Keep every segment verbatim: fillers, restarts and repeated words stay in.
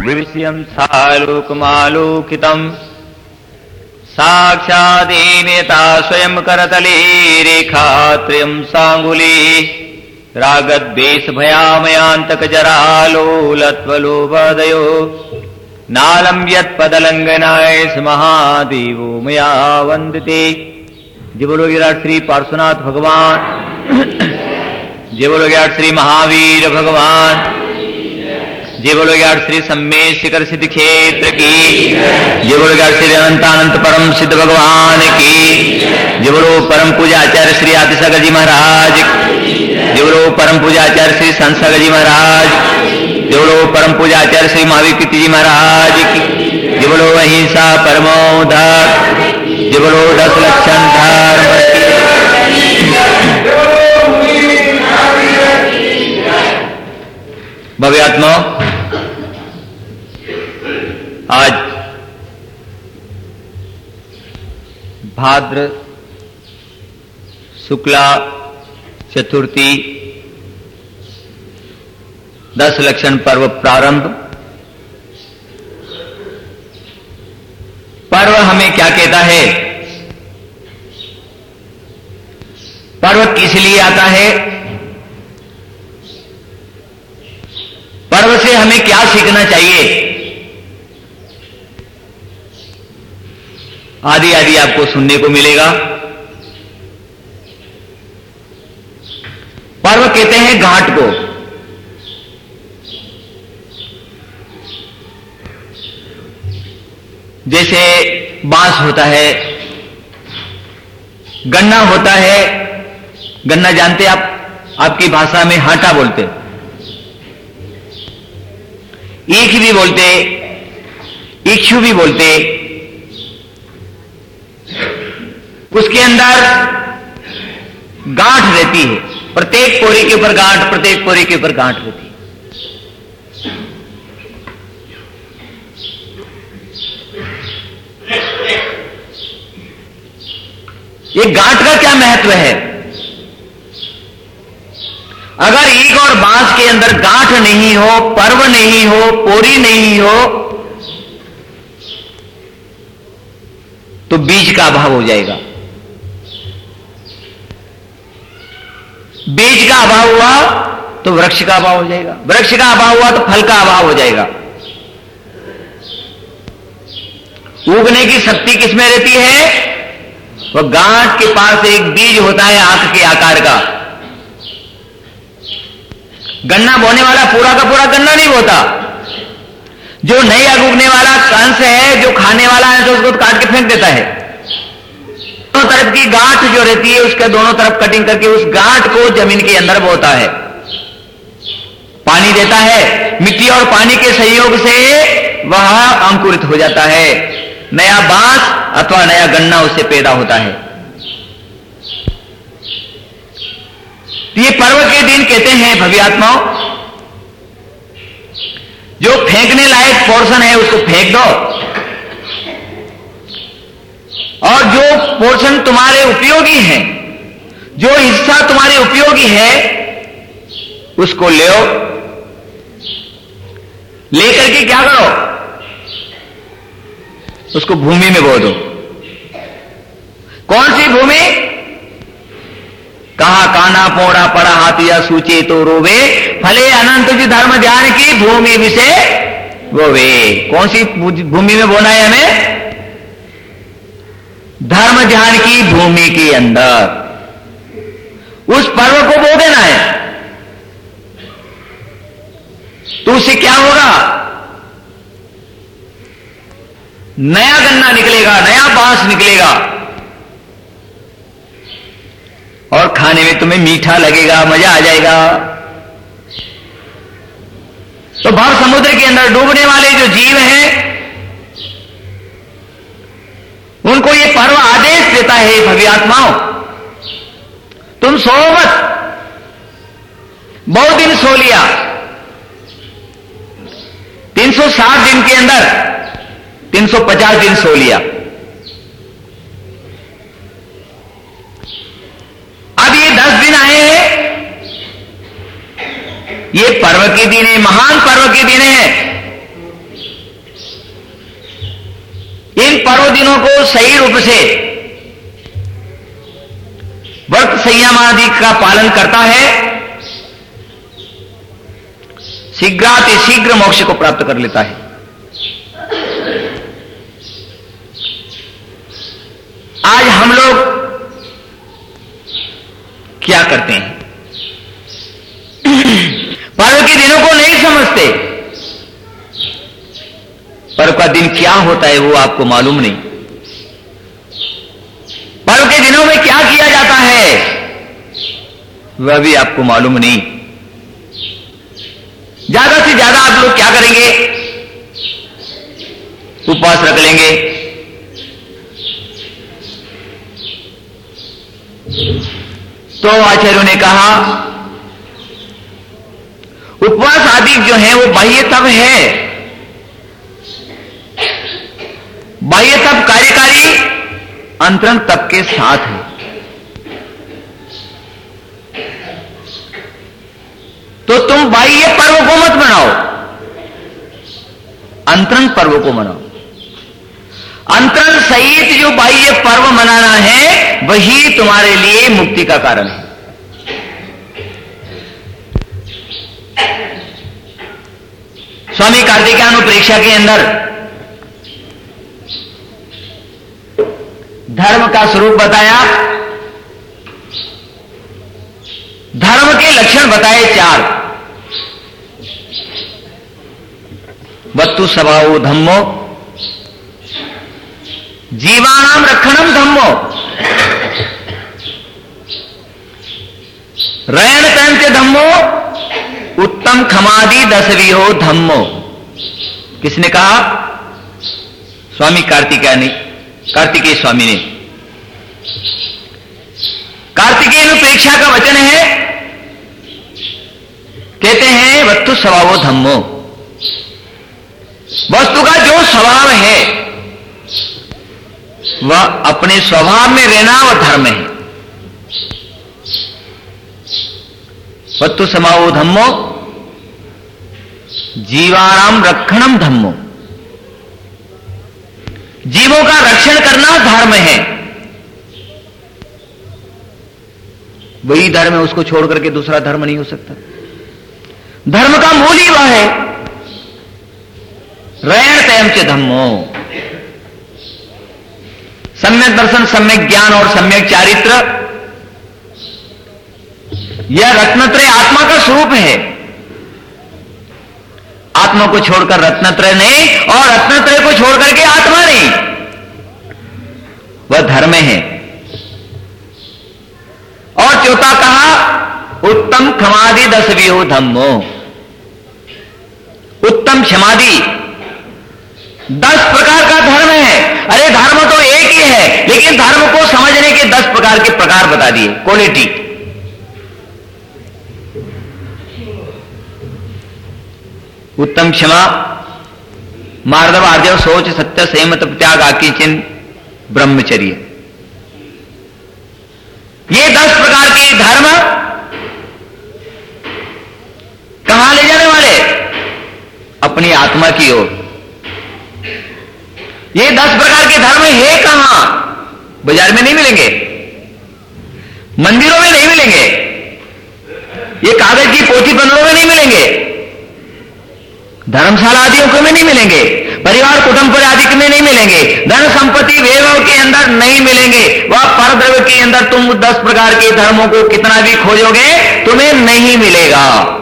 विविष्यं सालोकमालोकितं साक्षादेनेता स्वयं करतले रेखात्रयं साङ्गुले रागद्वेषभयामयान्तकजरालोलत्वलोभदयो नालं यत्पदलङ्घनाय स महादेवो मया वन्दिते। जय बोलो विराट श्री पार्श्वनाथ भगवान, जय बोलो विराट श्री महावीर भगवान, जय बोलो विराट श्री सम्मेद शिखर सिद्ध क्षेत्र की, जय बोलो विराट श्री अनंतानंत परम सिद्ध भगवान की, जय बोलो परम पूजाचार्य श्री आदिसागर जी महाराज, जय बोलो परम पूजाचार्य श्री संसागर जी महाराज, जय बोलो परम पूजाचार्य श्री महावीर कीर्ति जी महाराज की, जय बोलो अहिंसा परमो धर्म, जय बोलो दस लक्षण धर्म की। भव्यात्मा, आज भाद्र शुक्ला चतुर्थी दस लक्षण पर्व प्रारंभ। पर्व हमें क्या कहता है, पर्व किस लिए आता है, पर्व से हमें क्या सीखना चाहिए, आदि आदि आपको सुनने को मिलेगा। पर्व कहते हैं घाट को। जैसे बांस होता है, गन्ना होता है, गन्ना जानते आप, आपकी भाषा में हाटा बोलते, ईख भी बोलते, इक्षु भी बोलते। उसके अंदर गांठ रहती है, प्रत्येक पोरी के ऊपर गांठ, प्रत्येक पोरी के ऊपर गांठ रहती है। ये गांठ का क्या महत्व है? अगर ईख और बांस के अंदर गांठ नहीं हो, पर्व नहीं हो, पोरी नहीं हो, तो बीज का अभाव हो जाएगा। बीज का अभाव हुआ तो वृक्ष का अभाव हो जाएगा, वृक्ष का अभाव हुआ तो फल का अभाव हो जाएगा। उगने की शक्ति किसमें रहती है? वह गांठ के पास एक बीज होता है आंख के आकार का। गन्ना बोने वाला पूरा का पूरा गन्ना नहीं बोता, जो नया उगने वाला कंस है, जो खाने वाला है, तो उसको काट के फेंक देता है। दोनों तरफ की गांठ जो रहती है, उसके दोनों तरफ कटिंग करके उस गांठ को जमीन के अंदर बोता है, पानी देता है, मिट्टी और पानी के सहयोग से वह अंकुरित हो जाता है, नया बांस अथवा नया गन्ना उससे पैदा होता है। ये पर्व के दिन कहते हैं भव्यात्माओं, जो फेंकने लायक पोर्शन है उसको फेंक दो, और जो पोर्शन तुम्हारे उपयोगी है, जो हिस्सा तुम्हारे उपयोगी है, उसको ले आओ, लेकर के क्या करो, उसको भूमि में बो दो। कौन सी भूमि? कहा काना पोड़ा पड़ा हाथिया सूचे तो रोवे, फले अनंत जी धर्म ध्यान की भूमि विषय बोवे। कौन सी भूमि में बोना है हमें? धर्म ध्यान की भूमि के अंदर उस पर्व को बो देना है। तो उससे क्या होगा? नया गन्ना निकलेगा, नया बांस निकलेगा, और खाने में तुम्हें मीठा लगेगा, मजा आ जाएगा। तो भव समुद्र के अंदर डूबने वाले जो जीव हैं, उनको ये पर्व आदेश देता है, भव्यात्माओं तुम सो मत। बहुत दिन सो लिया, तीन सौ साठ दिन के अंदर तीन सौ पचास दिन सो लिया। अब ये दस दिन आए हैं, ये पर्व के दिन है, महान पर्व के दिन है। दिनों को सही रूप से व्रत संयम आदि का पालन करता है, शीघ्राति शीघ्र मोक्ष को प्राप्त कर लेता है। आज हम लोग क्या करते हैं? पर्व के दिनों को नहीं समझते। पर्व का दिन क्या होता है वो आपको मालूम नहीं। पर्व के दिनों में क्या किया जाता है वह भी आपको मालूम नहीं। ज्यादा से ज्यादा आप लोग क्या करेंगे? उपवास रख लेंगे, तो आचार्यों ने कहा उपवास आदि जो है वो बाह्य तप है। बाह्य तप कार्यकारी अंतरंग तप के साथ है। तो तुम बाह्य पर्व को मत मनाओ, अंतरंग पर्व को मनाओ। अंतरंग सहित जो बाह्य पर्व मनाना है वही तुम्हारे लिए मुक्ति का कारण है। स्वामी कार्तिकेयानुप्रेक्षा के अंदर धर्म का स्वरूप बताया, धर्म के लक्षण बताए चार। वत्तु स्वभावो धम्मो, जीवानाम रक्षणम धम्मो, रयण तंच धम्मो, उत्तम खमादि दसवियो धम्मो। किसने कहा? स्वामी कार्तिकेय ने, कार्तिकेय स्वामी ने। कार्तिकेयानुप्रेक्षा का वचन है, कहते हैं वस्तु स्वभावो धम्मो, वस्तु का जो स्वभाव है वह अपने स्वभाव में रहना वह धर्म है। वस्तु स्वभावो धम्मो, जीवानाम रक्षणम धम्मो, जीवों का रक्षण करना धर्म है। वही धर्म है, उसको छोड़ करके दूसरा धर्म नहीं हो सकता। धर्म का मूल ही वह है। रयण तयम च धम्मो, सम्यक दर्शन, सम्यक ज्ञान और सम्यक चारित्र, यह रत्नत्रय आत्मा का स्वरूप है। आत्मा को छोड़कर रत्नत्रय नहीं और रत्नत्रय को छोड़कर के आत्मा नहीं, वह धर्म है। और चौथा कहा उत्तम क्षमादि दसवियो धम्मो, उत्तम क्षमादि दस प्रकार का धर्म है। अरे धर्म तो एक ही है, लेकिन धर्म को समझने के दस प्रकार के प्रकार बता दिए, क्वालिटी। उत्तम क्षमा, मार्दव, आर्जव, शौच, सत्य, संयम, त्याग, आकीचन, ब्रह्मचर्य, ये दस प्रकार के धर्म कहां ले जाने वाले? अपनी आत्मा की ओर। ये दस प्रकार के धर्म है कहां? बाजार में नहीं मिलेंगे, मंदिरों में नहीं मिलेंगे, ये कागज की पोथी बंदरों में नहीं मिलेंगे, धर्मशाला आदियों में नहीं मिलेंगे, परिवार कुटुंब आदि में नहीं मिलेंगे, धन संपत्ति वैभव के अंदर नहीं मिलेंगे। वह परद्रव्य के अंदर तुम दस प्रकार के धर्मों को कितना भी खोजोगे तुम्हें नहीं मिलेगा।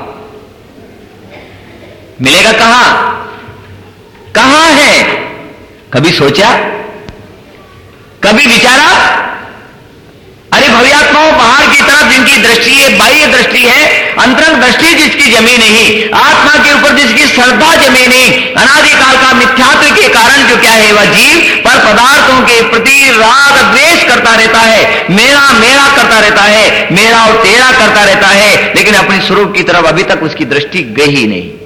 मिलेगा कहां? कहां है? कभी सोचा? कभी विचारा? अरे भव्यात्माओं, बाहर की तरफ जिनकी दृष्टि है, बाह्य दृष्टि है, अंतरंग दृष्टि जिसकी जमी नहीं, आत्मा के ऊपर जिसकी श्रद्धा जमी नहीं, अनादिकाल का मिथ्यात्व के कारण जो क्या है वह जीव पर पदार्थों के प्रति राग द्वेष करता रहता है, मेरा मेरा करता रहता है, मेरा और तेरा करता रहता है, लेकिन अपने स्वरूप की तरफ अभी तक उसकी दृष्टि गई ही नहीं।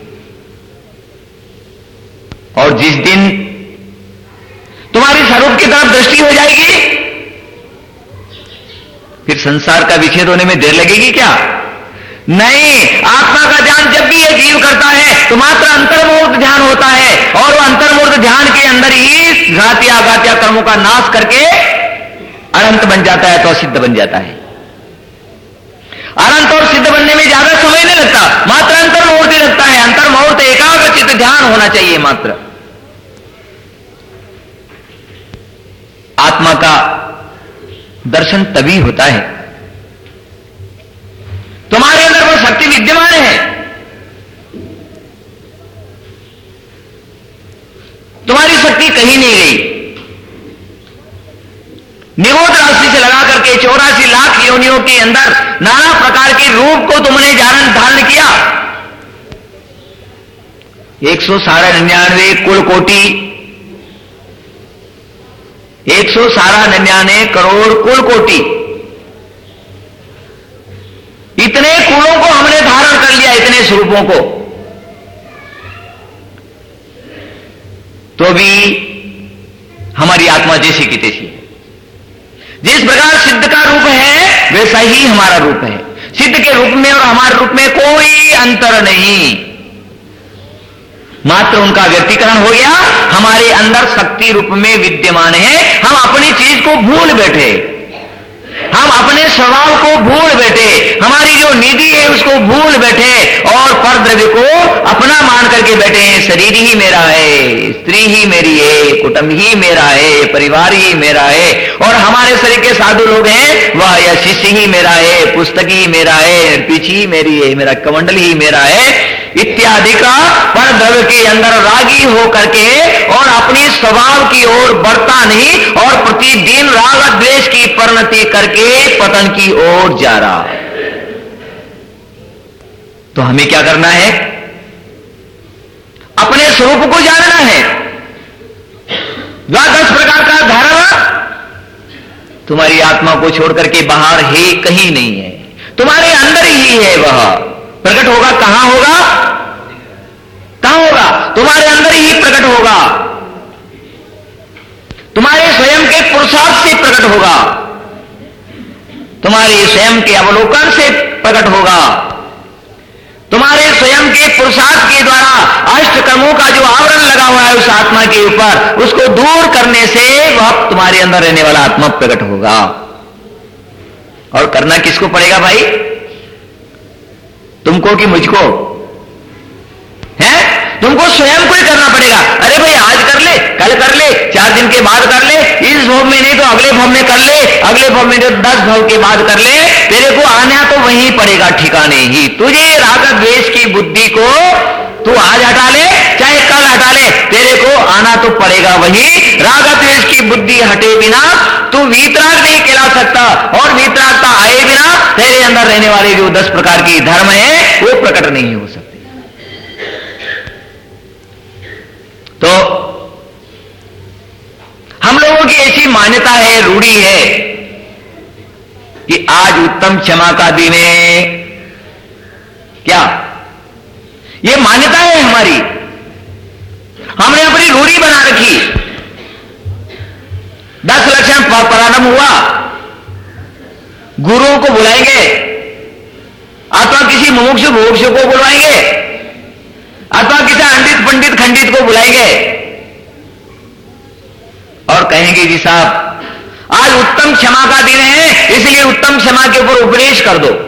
और जिस दिन तुम्हारी स्वरूप की तरफ दृष्टि हो जाएगी फिर संसार का विच्छेद होने में देर लगेगी क्या? नहीं, आत्मा का ध्यान जब भी ये जीव करता है तो मात्र अंतर्मूर्त ध्यान होता है, और वो अंतर्मूर्त ध्यान के अंदर ही घातिया अघातिया कर्मों का नाश करके अनंत बन जाता है, तो सिद्ध बन जाता है। अनंत और सिद्ध बनने में ज्यादा समय नहीं लगता, मात्र अंतर्मुहूर्त ही लगता है। अंतर्मुहूर्त एकाग्रचित्त ध्यान होना चाहिए मात्र। आत्मा का दर्शन तभी होता है, तुम्हारे अंदर वो शक्ति विद्यमान है, तुम्हारी शक्ति कहीं नहीं गई। निगोद राशि से लगा करके चौरासी लाख योनियों के अंदर नाना प्रकार के रूप को तुमने धारण धारण किया। एक सौ सारा निन्यानवे कुल कोटि, एक सौ सारा निन्यानवे करोड़ कुल कोटि, इतने कुलों को हमने धारण कर लिया, इतने स्वरूपों को, तो भी हमारी आत्मा जैसी की तैसी है। जिस प्रकार सिद्ध का रूप है वैसा ही हमारा रूप है। सिद्ध के रूप में और हमारे रूप में कोई अंतर नहीं, मात्र उनका व्यक्तीकरण हो गया, हमारे अंदर शक्ति रूप में विद्यमान है। हम अपनी चीज को भूल बैठे, हम अपने स्वभाव को भूल बैठे, हमारी जो निधि है उसको भूल बैठे और पर द्रव्य को अपना मान करके बैठे हैं। शरीर ही मेरा है, स्त्री ही मेरी है, कुटुंब ही मेरा है, परिवार ही मेरा है, और हमारे शरीर के साधु लोग हैं वह या शिष्य ही मेरा है, पुस्तक ही मेरा है, पीछी ही मेरी है, मेरा कमंडल ही मेरा है इत्यादि का पर द्रव्य के अंदर रागी हो करके और अपनी स्वभाव की ओर बढ़ता नहीं और प्रतिदिन राग द्वेष की परिणति करके पतन की ओर जा रहा है। तो हमें क्या करना है? अपने स्वरूप को जानना है। दस प्रकार का धर्म तुम्हारी आत्मा को छोड़ करके बाहर है कहीं नहीं है, तुम्हारे अंदर ही है। वह प्रकट होगा कहां होगा? कहां होगा? तुम्हारे अंदर ही प्रकट होगा, तुम्हारे स्वयं के पुरुषार्थ से प्रकट होगा, तुम्हारे स्वयं के अवलोकन से प्रकट होगा, तुम्हारे स्वयं के पुरुषार्थ के द्वारा अष्ट कर्मों का जो आवरण लगा हुआ है उस आत्मा के ऊपर, उसको दूर करने से वह तुम्हारे अंदर रहने वाला आत्मा प्रकट होगा। और करना किसको पड़ेगा भाई? तुमको कि मुझको? है तुमको स्वयं को ही करना पड़ेगा। अरे भाई आज कर ले, कल कर ले, चार दिन के बाद कर ले, इस भव में नहीं तो अगले भव में कर ले, अगले भव में तो दस भव के बाद कर ले, तेरे को आना तो वहीं पड़ेगा ठिकाने ही। तुझे राग द्वेष की बुद्धि को तू आज हटा ले चाहे कल हटा ले, तेरे को आना तो पड़ेगा वहीं। राग द्वेष की बुद्धि हटे बिना तू वीतराग नहीं कहला सकता, और वीतरागता आए बिना तेरे अंदर रहने वाले जो दस प्रकार की धर्म है वो प्रकट नहीं हो सकते। तो हम लोगों की ऐसी मान्यता है, रूढ़ी है कि आज उत्तम क्षमा का दिन है। क्या ये मान्यता है हमारी? हमने अपनी रूढ़ी बना रखी। दस लक्षण प्रारंभ हुआ, गुरुओं को बुलाएंगे अथवा किसी मुमुक्षु मुमुक्षु को बुलाएंगे अथवा किसी अंडित पंडित खंडित को बुलाएंगे और कहेंगे जी साहब आज उत्तम क्षमा का दिन है, इसलिए उत्तम क्षमा के ऊपर उपदेश कर दो।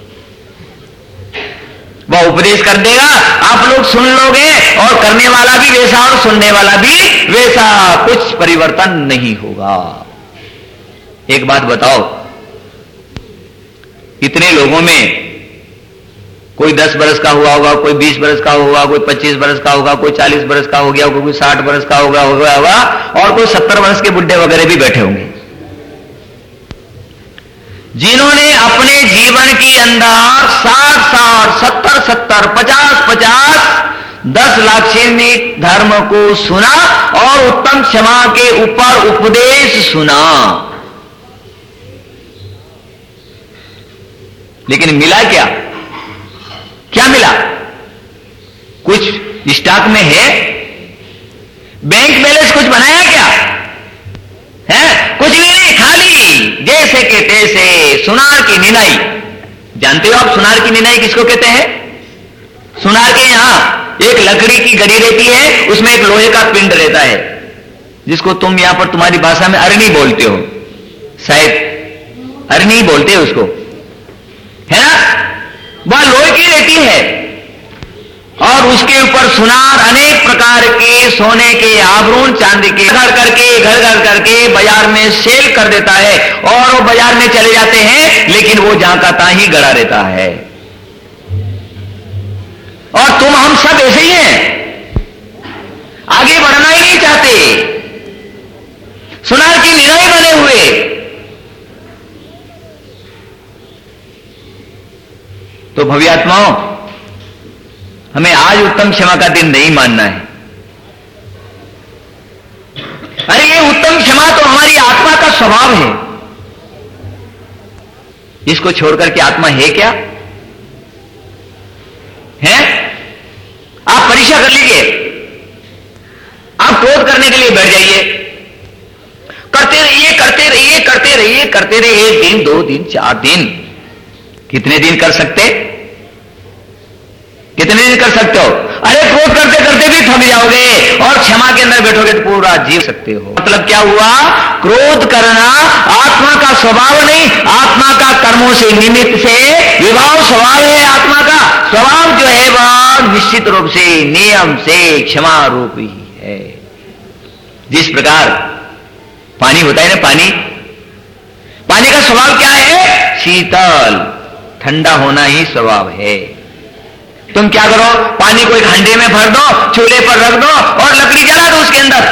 वह उपदेश कर देगा, आप लोग सुन लोगे, और करने वाला भी वैसा और सुनने वाला भी वैसा, कुछ परिवर्तन नहीं होगा। एक बात बताओ, इतने लोगों में कोई दस बरस का हुआ होगा, कोई बीस बरस का होगा, कोई पच्चीस बरस का होगा, कोई चालीस बरस का हो गया होगा, कोई साठ बरस का होगा होगा होगा और कोई सत्तर बरस के बुढ़े वगैरह भी बैठे होंगे, जिन्होंने अपने जीवन के अंदर साठ साठ सत्तर सत्तर पचास पचास दस लाक्षणिक धर्म को सुना और उत्तम क्षमा के ऊपर उपदेश सुना, लेकिन मिला क्या? क्या मिला? कुछ स्टॉक में है? बैंक बैलेंस कुछ बनाया क्या? है कुछ भी नहीं, खाली जैसे के तैसे सुनार की निनाई। जानते हो आप सुनार की निनाई किसको कहते हैं? सुनार के यहां एक लकड़ी की गड़ी रहती है, उसमें एक लोहे का पिंड रहता है, जिसको तुम यहां पर तुम्हारी भाषा में अरनी बोलते हो, शायद अरनी बोलते हो उसको, है ना? वह लोहे की रहती है और उसके ऊपर सुनार अनेक प्रकार के सोने के आभूषण, चांदी के घर करके घर घर करके बाजार में सेल कर देता है और वो बाजार में चले जाते हैं, लेकिन वो जहां का तहां ही गड़ा रहता है। और तुम हम सब ऐसे ही हैं, आगे बढ़ना ही नहीं चाहते, सुनार की निराई बने हुए। तो भव्यात्माओं, हमें आज उत्तम क्षमा का दिन नहीं मानना है। अरे ये उत्तम क्षमा तो हमारी आत्मा का स्वभाव है, इसको छोड़कर के आत्मा है क्या? है? आप परीक्षा कर लीजिए, आप क्रोध करने के लिए बैठ जाइए, करते रहिए करते रहिए करते रहिए करते रहिए, एक दिन, दो दिन, चार दिन, कितने दिन कर सकते? कितने दिन कर सकते हो? अरे क्रोध करते करते भी थक जाओगे और क्षमा के अंदर बैठोगे तो पूरा जीव सकते हो। मतलब क्या हुआ? क्रोध करना आत्मा का स्वभाव नहीं, आत्मा का कर्मों से निमित्त से विभाव स्वभाव है। आत्मा का स्वभाव जो है वह निश्चित रूप से नियम से क्षमा रूप ही है। जिस प्रकार पानी होता है ना, पानी पानी का स्वभाव क्या है? शीतल, ठंडा होना ही स्वभाव है। तुम क्या करो? पानी को एक हंडे में भर दो, चूल्हे पर रख दो और लकड़ी जला दो उसके अंदर।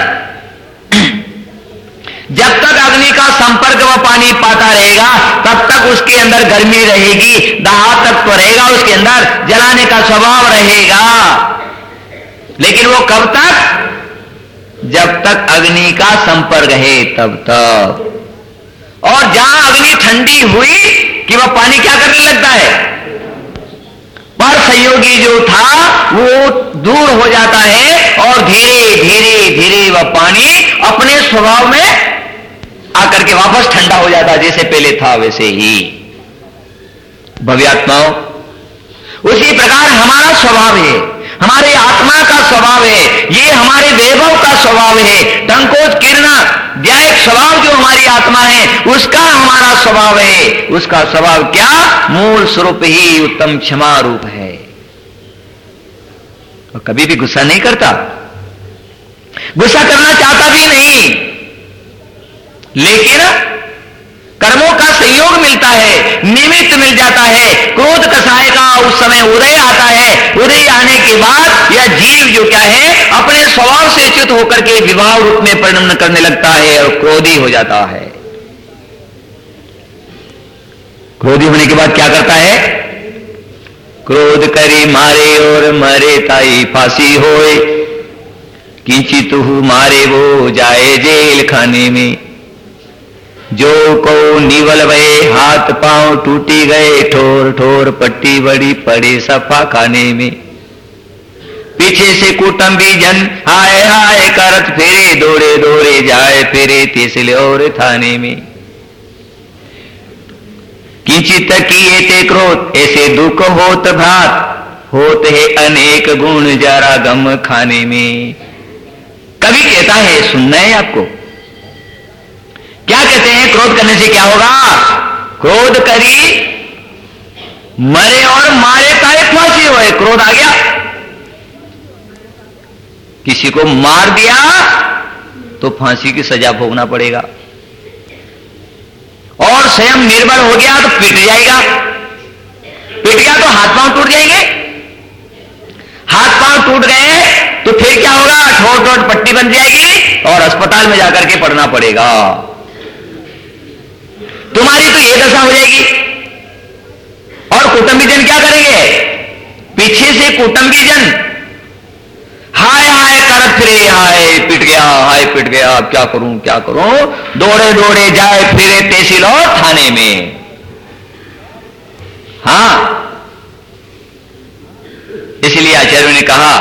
जब तक अग्नि का संपर्क वह पानी पाता रहेगा तब तक उसके अंदर गर्मी रहेगी, दाह तक तो रहेगा, उसके अंदर जलाने का स्वभाव रहेगा। लेकिन वो कब तक? जब तक अग्नि का संपर्क है तब तक। और जहां अग्नि ठंडी हुई कि वह पानी क्या करने लगता है? पर संयोगी जो था वो दूर हो जाता है और धीरे धीरे धीरे वह पानी अपने स्वभाव में आकर के वापस ठंडा हो जाता है, जैसे पहले था वैसे ही। भव्यात्माओं, उसी प्रकार हमारा स्वभाव है, हमारे आत्मा का स्वभाव है, ये हमारे वैभव का स्वभाव है। टंकोज किरणा व्यायक स्वभाव जो हमारी आत्मा है उसका हमारा स्वभाव है। उसका स्वभाव क्या? मूल स्वरूप ही उत्तम क्षमा रूप है। और कभी भी गुस्सा नहीं करता, गुस्सा करना चाहता भी नहीं, लेकिन कर्मों का संयोग मिलता है, निमित्त मिल जाता है, क्रोध कसाय का उस समय उदय आता है। उदय आने के बाद यह जीव जो क्या है अपने स्वभाव से च्युत होकर के विभाव रूप में परिणमन करने लगता है और क्रोधी हो जाता है। क्रोधी होने के बाद क्या करता है? क्रोध करी मारे और मरे ताई फांसी होए, किंचित मारे वो जाए जेल खाने में। जो को निवल भये हाथ पांव टूटी गए, ठोर ठोर पट्टी बड़ी पड़े सफा खाने में। पीछे से कुटुंबी जन हाय हाय करत फिरे, दौड़े दौड़े जाए फिरे तीसरे और थाने में। किंचित किए ते क्रोध ऐसे दुख होत भात, होत है अनेक गुण जरा गम खाने में। कवि कहता है, सुनना है आपको, क्या कहते हैं? क्रोध करने से क्या होगा? क्रोध करी मरे और मारे ताए फांसी होए। क्रोध आ गया, किसी को मार दिया तो फांसी की सजा भोगना पड़ेगा, और स्वयं निर्बल हो गया तो पिट जाएगा। पिट गया तो हाथ पांव टूट जाएंगे, हाथ पांव टूट गए तो फिर क्या होगा? ठोट ठोट पट्टी बन जाएगी और अस्पताल में जाकर के पड़ना पड़ेगा। तुम्हारी तो ये दशा हो जाएगी। और कुटुंबीजन क्या करेंगे? पीछे से कुटुंबीजन हाय हाय करत फिरे, हाय पिट गया, हाय पिट गया, क्या करूं क्या करूं, दौड़े दौड़े जाए फिरे तहसील और थाने में। हां, इसलिए आचार्यों ने कहा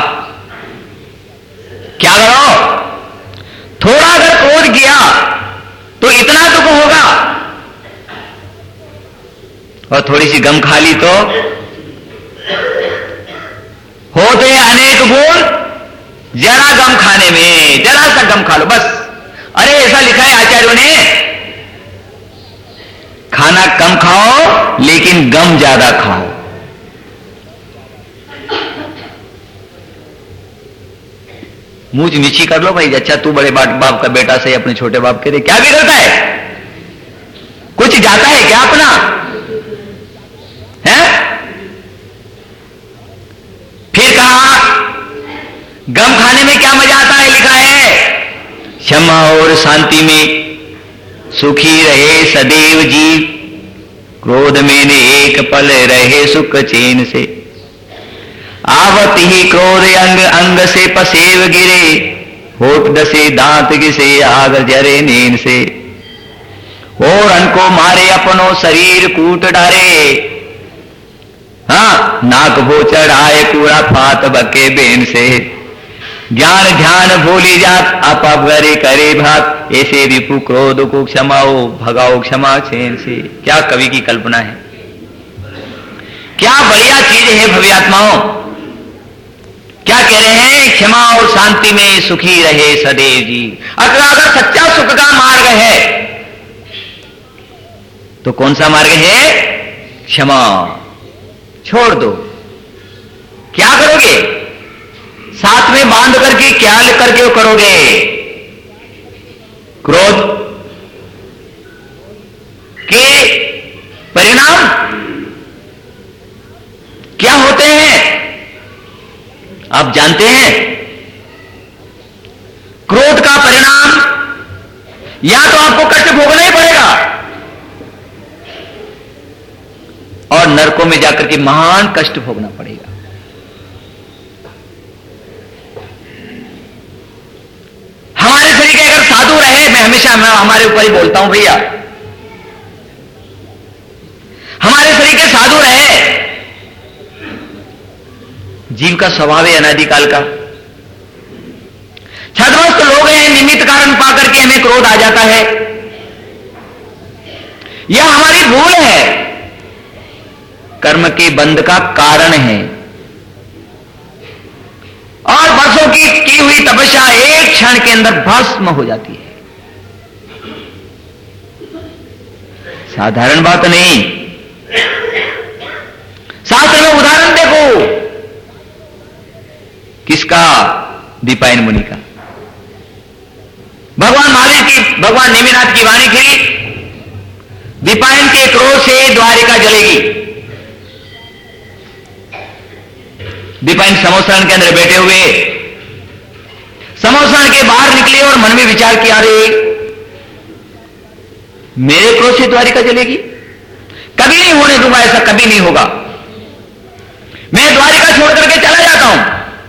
क्या करो? थोड़ा अगर क्रोध किया तो इतना दुख होगा, और थोड़ी सी गम खा ली तो होते अनेक गुण जरा गम खाने में, जरा सा गम खा लो बस। अरे ऐसा लिखा है आचार्यों ने, खाना कम खाओ लेकिन गम ज्यादा खाओ। मूंछ नीची कर लो भाई, अच्छा तू बड़े बाप का बेटा से अपने छोटे बाप के दे, क्या बिगड़ता है? कुछ जाता है क्या अपना? है? फिर कहा गम खाने में क्या मजा आता है, लिखा है क्षमा और शांति में सुखी रहे सदैव जीव, क्रोध में ने एक पल रहे सुख चैन से, आवत ही क्रोध अंग अंग से पसेव गिरे, होठ दसे दांत घिसे आग जरे नींद से, और अनको मारे अपनो शरीर कूट डारे, हाँ नाक भो चढ़ाए कूड़ा फात बके बेन से, ज्ञान ध्यान भूली जात अपगरे करे भात, ऐसे विपु क्रोध को क्षमाओ भगाओ क्षमा चैन से। क्या कवि की कल्पना है, क्या बढ़िया चीज है भव्यात्माओं। क्या कह रहे हैं, क्षमा और शांति में सुखी रहे सदैव जी। अगर अगर सच्चा सुख का मार्ग है तो कौन सा मार्ग है? क्षमा। छोड़ दो, क्या करोगे? साथ में बांध करके क्या करके करोगे? क्रोध के परिणाम क्या होते हैं आप जानते हैं? क्रोध का परिणाम या तो आपको कष्ट भोगना ही पड़ेगा और नरकों में जाकर के महान कष्ट भोगना पड़ेगा। हमारे शरीर के अगर साधु रहे, मैं हमेशा मैं हमारे ऊपर ही बोलता हूं भैया, हमारे शरीर के साधु रहे, जीव का स्वभाव है अनादिकाल का, छदवस्त लोग हैं, निमित्त कारण पाकर के हमें क्रोध आ जाता है, यह हमारी भूल है, कर्म के बंध का कारण है। और वर्षों की की हुई तपस्या एक क्षण के अंदर भस्म हो जाती है। साधारण बात नहीं, शास्त्र में उदाहरण देखो, किसका? दीपायन मुनि का। भगवान महावीर की, भगवान नेमिनाथ की वाणी थी, दीपायन के क्रोध से द्वारिका जलेगी। दीपायन समोसरण के अंदर बैठे हुए, समोसरण के बाहर निकले और मन में विचार किया, अरे मेरे क्रोध से द्वारिका जलेगी, कभी नहीं होने दूंगा, ऐसा कभी नहीं होगा, मैं द्वारिका छोड़ करके चला जाता हूं।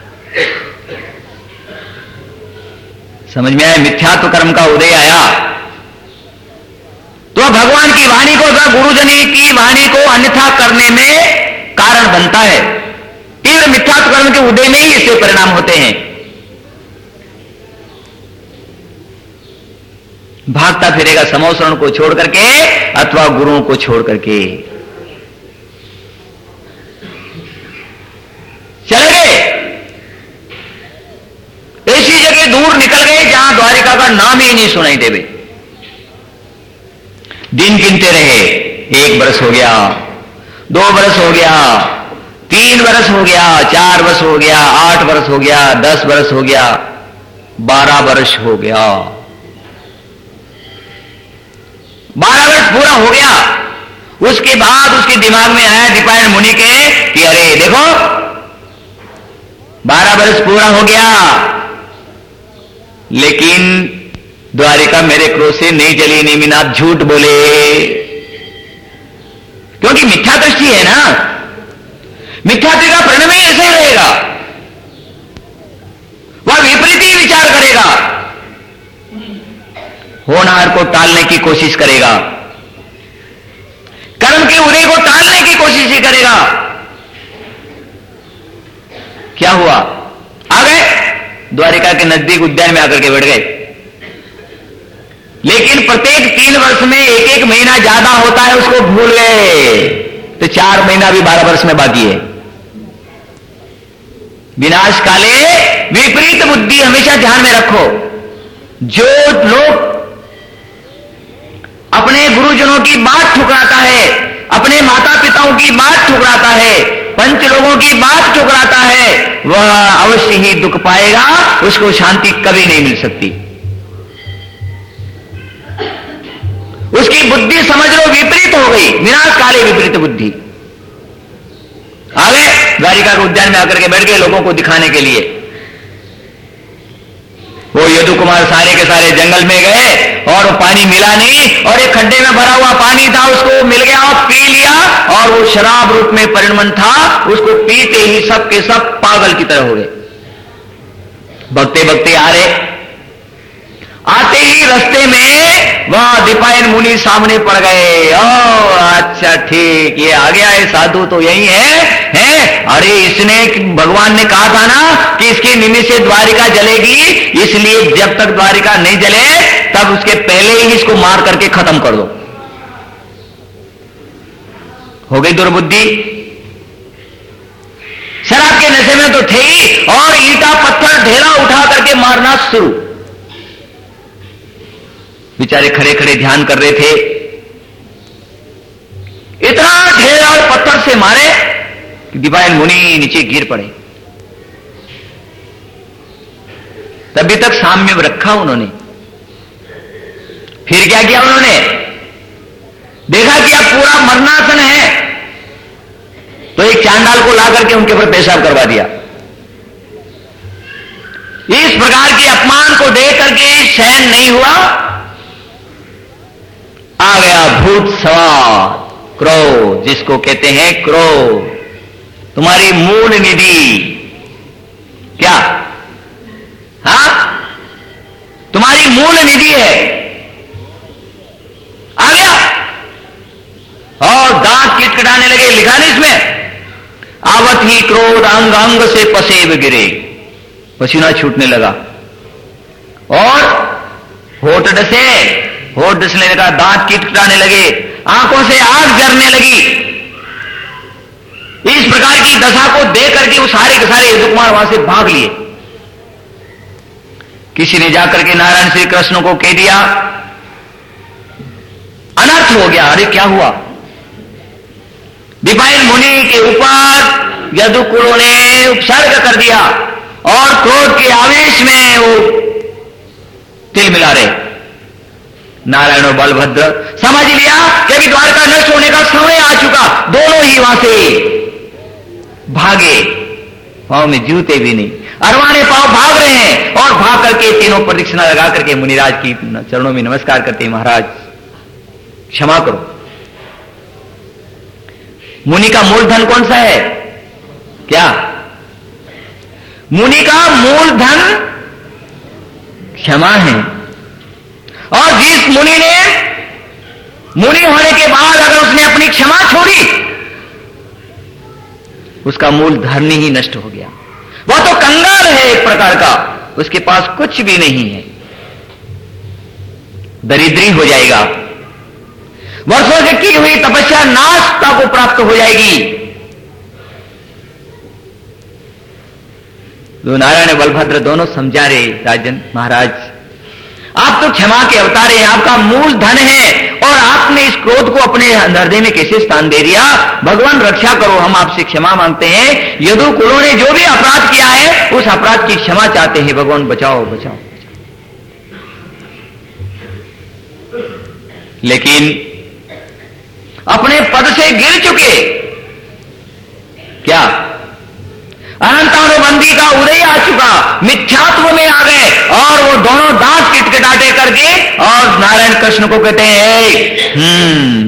समझ में आया? मिथ्यात्व कर्म का उदय आया तो भगवान की वाणी को, गुरुजनी की वाणी को अन्यथा करने में कारण बनता है। तीव्र मिथ्यात्व कर्म के उदय में ही इससे परिणाम होते हैं। भागता फिरेगा समोसरण को छोड़ करके अथवा गुरुओं को छोड़ करके। चले गए, ऐसी जगह दूर निकल गए जहां द्वारिका का नाम ही नहीं सुनाई देवे। दिन गिनते रहे, एक बरस हो गया, दो बरस हो गया, तीन बरस हो गया, चार बरस हो गया, आठ बरस हो गया, दस बरस हो गया, बारह बरस हो गया। बारह वर्ष पूरा हो गया। उसके बाद उसके दिमाग में आया दीपायन मुनि के कि अरे देखो बारह वर्ष पूरा हो गया, लेकिन द्वारिका मेरे क्रोध से नहीं जली। नेमिनाथ झूठ बोले, क्योंकि मिथ्या दृष्टि है ना, मिथ्या दृष्टि का परिणाम ही ऐसे ही रहेगा। वह विपरीत ही विचार करेगा, होनहार को टालने की कोशिश करेगा, कर्म के उदय को टालने की कोशिश ही करेगा। क्या हुआ? आ गए द्वारिका के नजदीक उद्यान में आकर के बैठ गए। लेकिन प्रत्येक तीन वर्ष में एक एक महीना ज्यादा होता है, उसको भूल गए। तो चार महीना भी बारह वर्ष में बाकी है। विनाश काले विपरीत बुद्धि हमेशा ध्यान में रखो। जो लोग अपने गुरुजनों की बात ठुकराता है, अपने माता पिताओं की बात ठुकराता है, पंच लोगों की बात ठुकराता है, वह अवश्य ही दुख पाएगा, उसको शांति कभी नहीं मिल सकती। उसकी बुद्धि समझ लो विपरीत हो गई, विनाश काले विपरीत बुद्धि। आ गए द्वारिका के उद्यान में आकर के बैठ गए लोगों को दिखाने के लिए। वो यदु कुमार सारे के सारे जंगल में गए और वो पानी मिला नहीं, और एक खड्डे में भरा हुआ पानी था, उसको मिल गया और पी लिया, और वो शराब रूप में परिणमन था, उसको पीते ही सब के सब पागल की तरह हो गए। बगते बगते आ रहे, आते ही रास्ते में वहां दीपायन मुनि सामने पड़ गए। ओ अच्छा ठीक, ये आ गया है साधु तो यही है, हैं? अरे इसने, भगवान ने कहा था ना कि इसके निमित्त से द्वारिका जलेगी, इसलिए जब तक द्वारिका नहीं जले तब उसके पहले ही इसको मार करके खत्म कर दो। हो गई दुर्बुद्धि। शराब के नशे में तो थे ही, और ईंटा पत्थर ढेला उठा करके मारना शुरू। बेचारे खड़े खड़े ध्यान कर रहे थे, इतना ढेर और पत्थर से मारे कि दीपायन मुनि नीचे गिर पड़े। तभी तक साम्य रखा उन्होंने। फिर क्या किया उन्होंने? देखा कि अब पूरा मरणासन है, तो एक चांडाल को ला करके उनके ऊपर पेशाब करवा दिया। इस प्रकार के अपमान को देख करके सहन नहीं हुआ, आ गया भूत सवार क्रोध, जिसको कहते हैं क्रोध। तुम्हारी मूल निधि क्या? हाँ, तुम्हारी मूल निधि है। आ गया और दांत किटकिटाने लगे। लिखा नहीं इसमें, आवत ही क्रोध अंग अंग से पसेब गिरे, पसीना छूटने लगा, और होठ डसे, होठ डसने लगा, दांत किटकिटाने लगे, आंखों से आग जरने लगी। इस प्रकार की दशा को देख करके वो सारे के सारे यदु कुमार वहां से भाग लिए। किसी ने जाकर के नारायण श्री कृष्ण को कह दिया, अनर्थ हो गया। अरे क्या हुआ? दीपायन मुनि के ऊपर यदुकुलों ने उपसर्ग कर दिया, और क्रोध के आवेश में वो तिल मिला रहे। नारायण और बलभद्र समझ लिया कि अभी द्वारका नष्ट होने का समय आ चुका। दोनों ही वहां से भागे, पांव में जूते भी नहीं, अरवाने पांव भाग रहे हैं, और भाग करके तीनों प्रदक्षिणा लगा करके मुनिराज की चरणों में नमस्कार करते हैं, महाराज क्षमा करो। मुनि का मूल धन कौन सा है? क्या? मुनि का मूल धन क्षमा है। और जिस मुनि ने मुनि होने के बाद अगर उसने अपनी क्षमा छोड़ी, उसका मूल धर्म ही नष्ट हो गया। वह तो कंगाल है एक प्रकार का, उसके पास कुछ भी नहीं है, दरिद्री हो जाएगा, वर्षों से की हुई तपस्या नाशता को प्राप्त हो जाएगी। तो नारायण बलभद्र दोनों समझा रहे, राजन महाराज आप तो क्षमा के अवतार हैं, आपका मूल धन है, और आपने इस क्रोध को अपने हृदय में कैसे स्थान दे दिया? भगवान रक्षा करो, हम आपसे क्षमा मांगते हैं। यदु कुलों ने जो भी अपराध किया है उस अपराध की क्षमा चाहते हैं, भगवान बचाओ बचाओ। लेकिन अपने पद से गिर चुके, क्या अनंतानुबंधी का उदय आ चुका, मिथ्यात्व में आ गए, और वो दोनों दांत किटकिटाटे करके और नारायण कृष्ण को कहते हैं, हम्म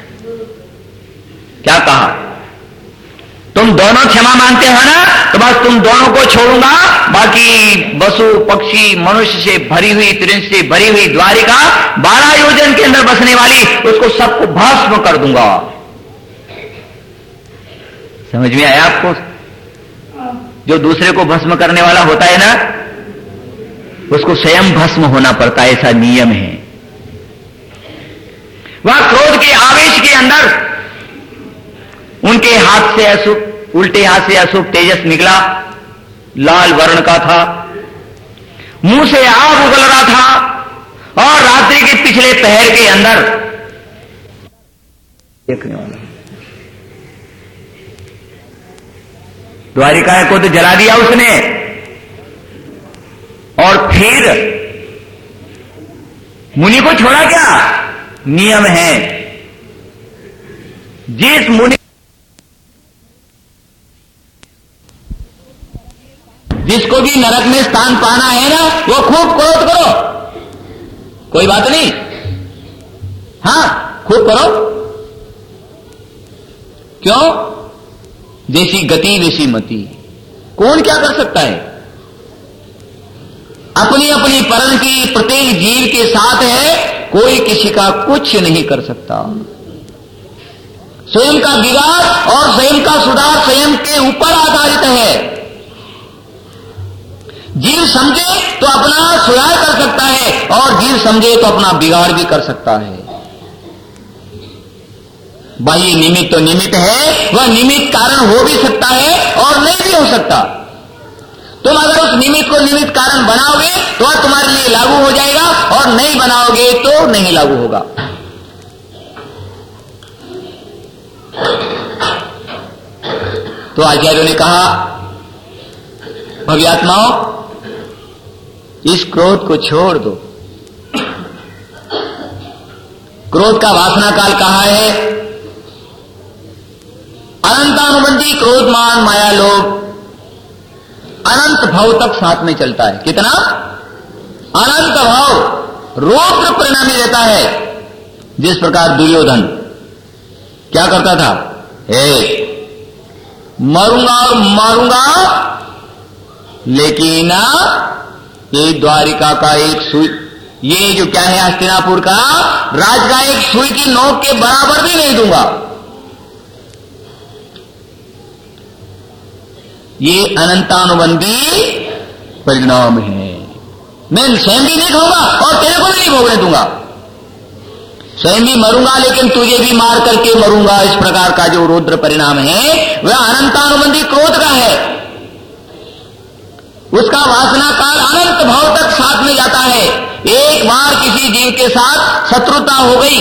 क्या कहा? तुम दोनों क्षमा मांगते हो ना, तो बस तुम दोनों को छोड़ूंगा, बाकी वसु पक्षी मनुष्य से भरी हुई, त्रिंश से भरी हुई द्वारिका बारह योजन के अंदर बसने वाली, उसको सबको भस्म कर दूंगा। समझ में आया आपको? जो दूसरे को भस्म करने वाला होता है ना, उसको स्वयं भस्म होना पड़ता है, ऐसा नियम है। वह क्रोध के आवेश के अंदर उनके हाथ से अशुभ, उल्टे हाथ से अशुभ तेजस निकला, लाल वर्ण का था, मुंह से आग उगल रहा था और रात्रि के पिछले पहर के अंदर देखने वाला द्वारिका को तो जला दिया उसने। और फिर मुनि को छोड़ा क्या? नियम है, जिस मुनि जिसको भी नरक में स्थान पाना है ना, वो खूब क्रोध करो, कोई बात नहीं, हां खूब करो। क्यों? जैसी गति वैसी मति, कौन क्या कर सकता है? अपनी अपनी परम की प्रत्येक जीव के साथ है, कोई किसी का कुछ नहीं कर सकता। स्वयं का बिगाड़ और स्वयं का सुधार स्वयं के ऊपर आधारित है। जीव समझे तो अपना सुधार कर सकता है और जीव समझे तो अपना बिगाड़ भी कर सकता है। बाह्य निमित्त तो निमित्त है, वह निमित्त कारण हो भी सकता है और नहीं भी हो सकता। तुम अगर उस निमित्त को निमित्त कारण बनाओगे तो वह तुम्हारे लिए लागू हो जाएगा और नहीं बनाओगे तो नहीं लागू होगा। तो आचार्यों ने कहा, भव्यात्माओं, इस क्रोध को छोड़ दो। क्रोध का वासना काल कहा है? अनंतानुबंधी क्रोध, मान, माया, लोभ अनंत भाव तक साथ में चलता है। कितना? अनंत भाव रौद्र परिणामी रहता है। जिस प्रकार दुर्योधन क्या करता था? हे, मरूंगा और मारूंगा, लेकिन ये द्वारिका का एक सुई, ये जो क्या है हस्तिनापुर का राज का एक सुई की नोक के बराबर भी नहीं दूंगा। ये अनंतानुबंधी परिणाम है। मैं स्वयं भी नहीं खाऊंगा और तेरे को भी नहीं भोगने दूंगा। स्वयं भी मरूंगा लेकिन तुझे भी मार करके मरूंगा। इस प्रकार का जो रौद्र परिणाम है वह अनंतानुबंधी क्रोध का है। उसका वासना काल अनंत भाव तक साथ में जाता है। एक बार किसी जीव के साथ शत्रुता हो गई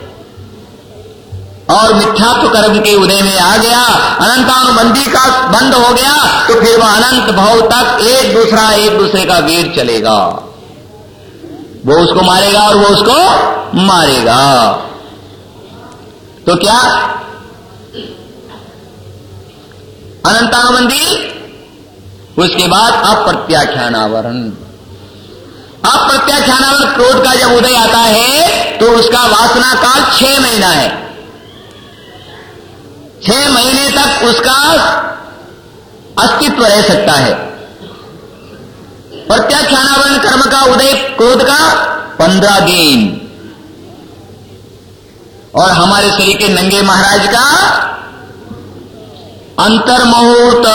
और मिथ्यात्व कर्म के उदय में आ गया, अनंतानुबंधी का बंद हो गया, तो फिर वह अनंत भाव तक एक दूसरा एक दूसरे का वीर चलेगा। वो उसको मारेगा और वो उसको मारेगा। तो क्या अनंतानुबंधी? उसके बाद अप्रत्याख्यानावरण। अप्रत्याख्यानावरण क्रोध का जब उदय आता है तो उसका वासना काल छह महीना है। छह महीने तक उसका अस्तित्व रह सकता है। प्रत्याख्यानावरण कर्म का उदय क्रोध का पंद्रह दिन। और हमारे शरीर के नंगे महाराज का अंतर्मुहूर्त।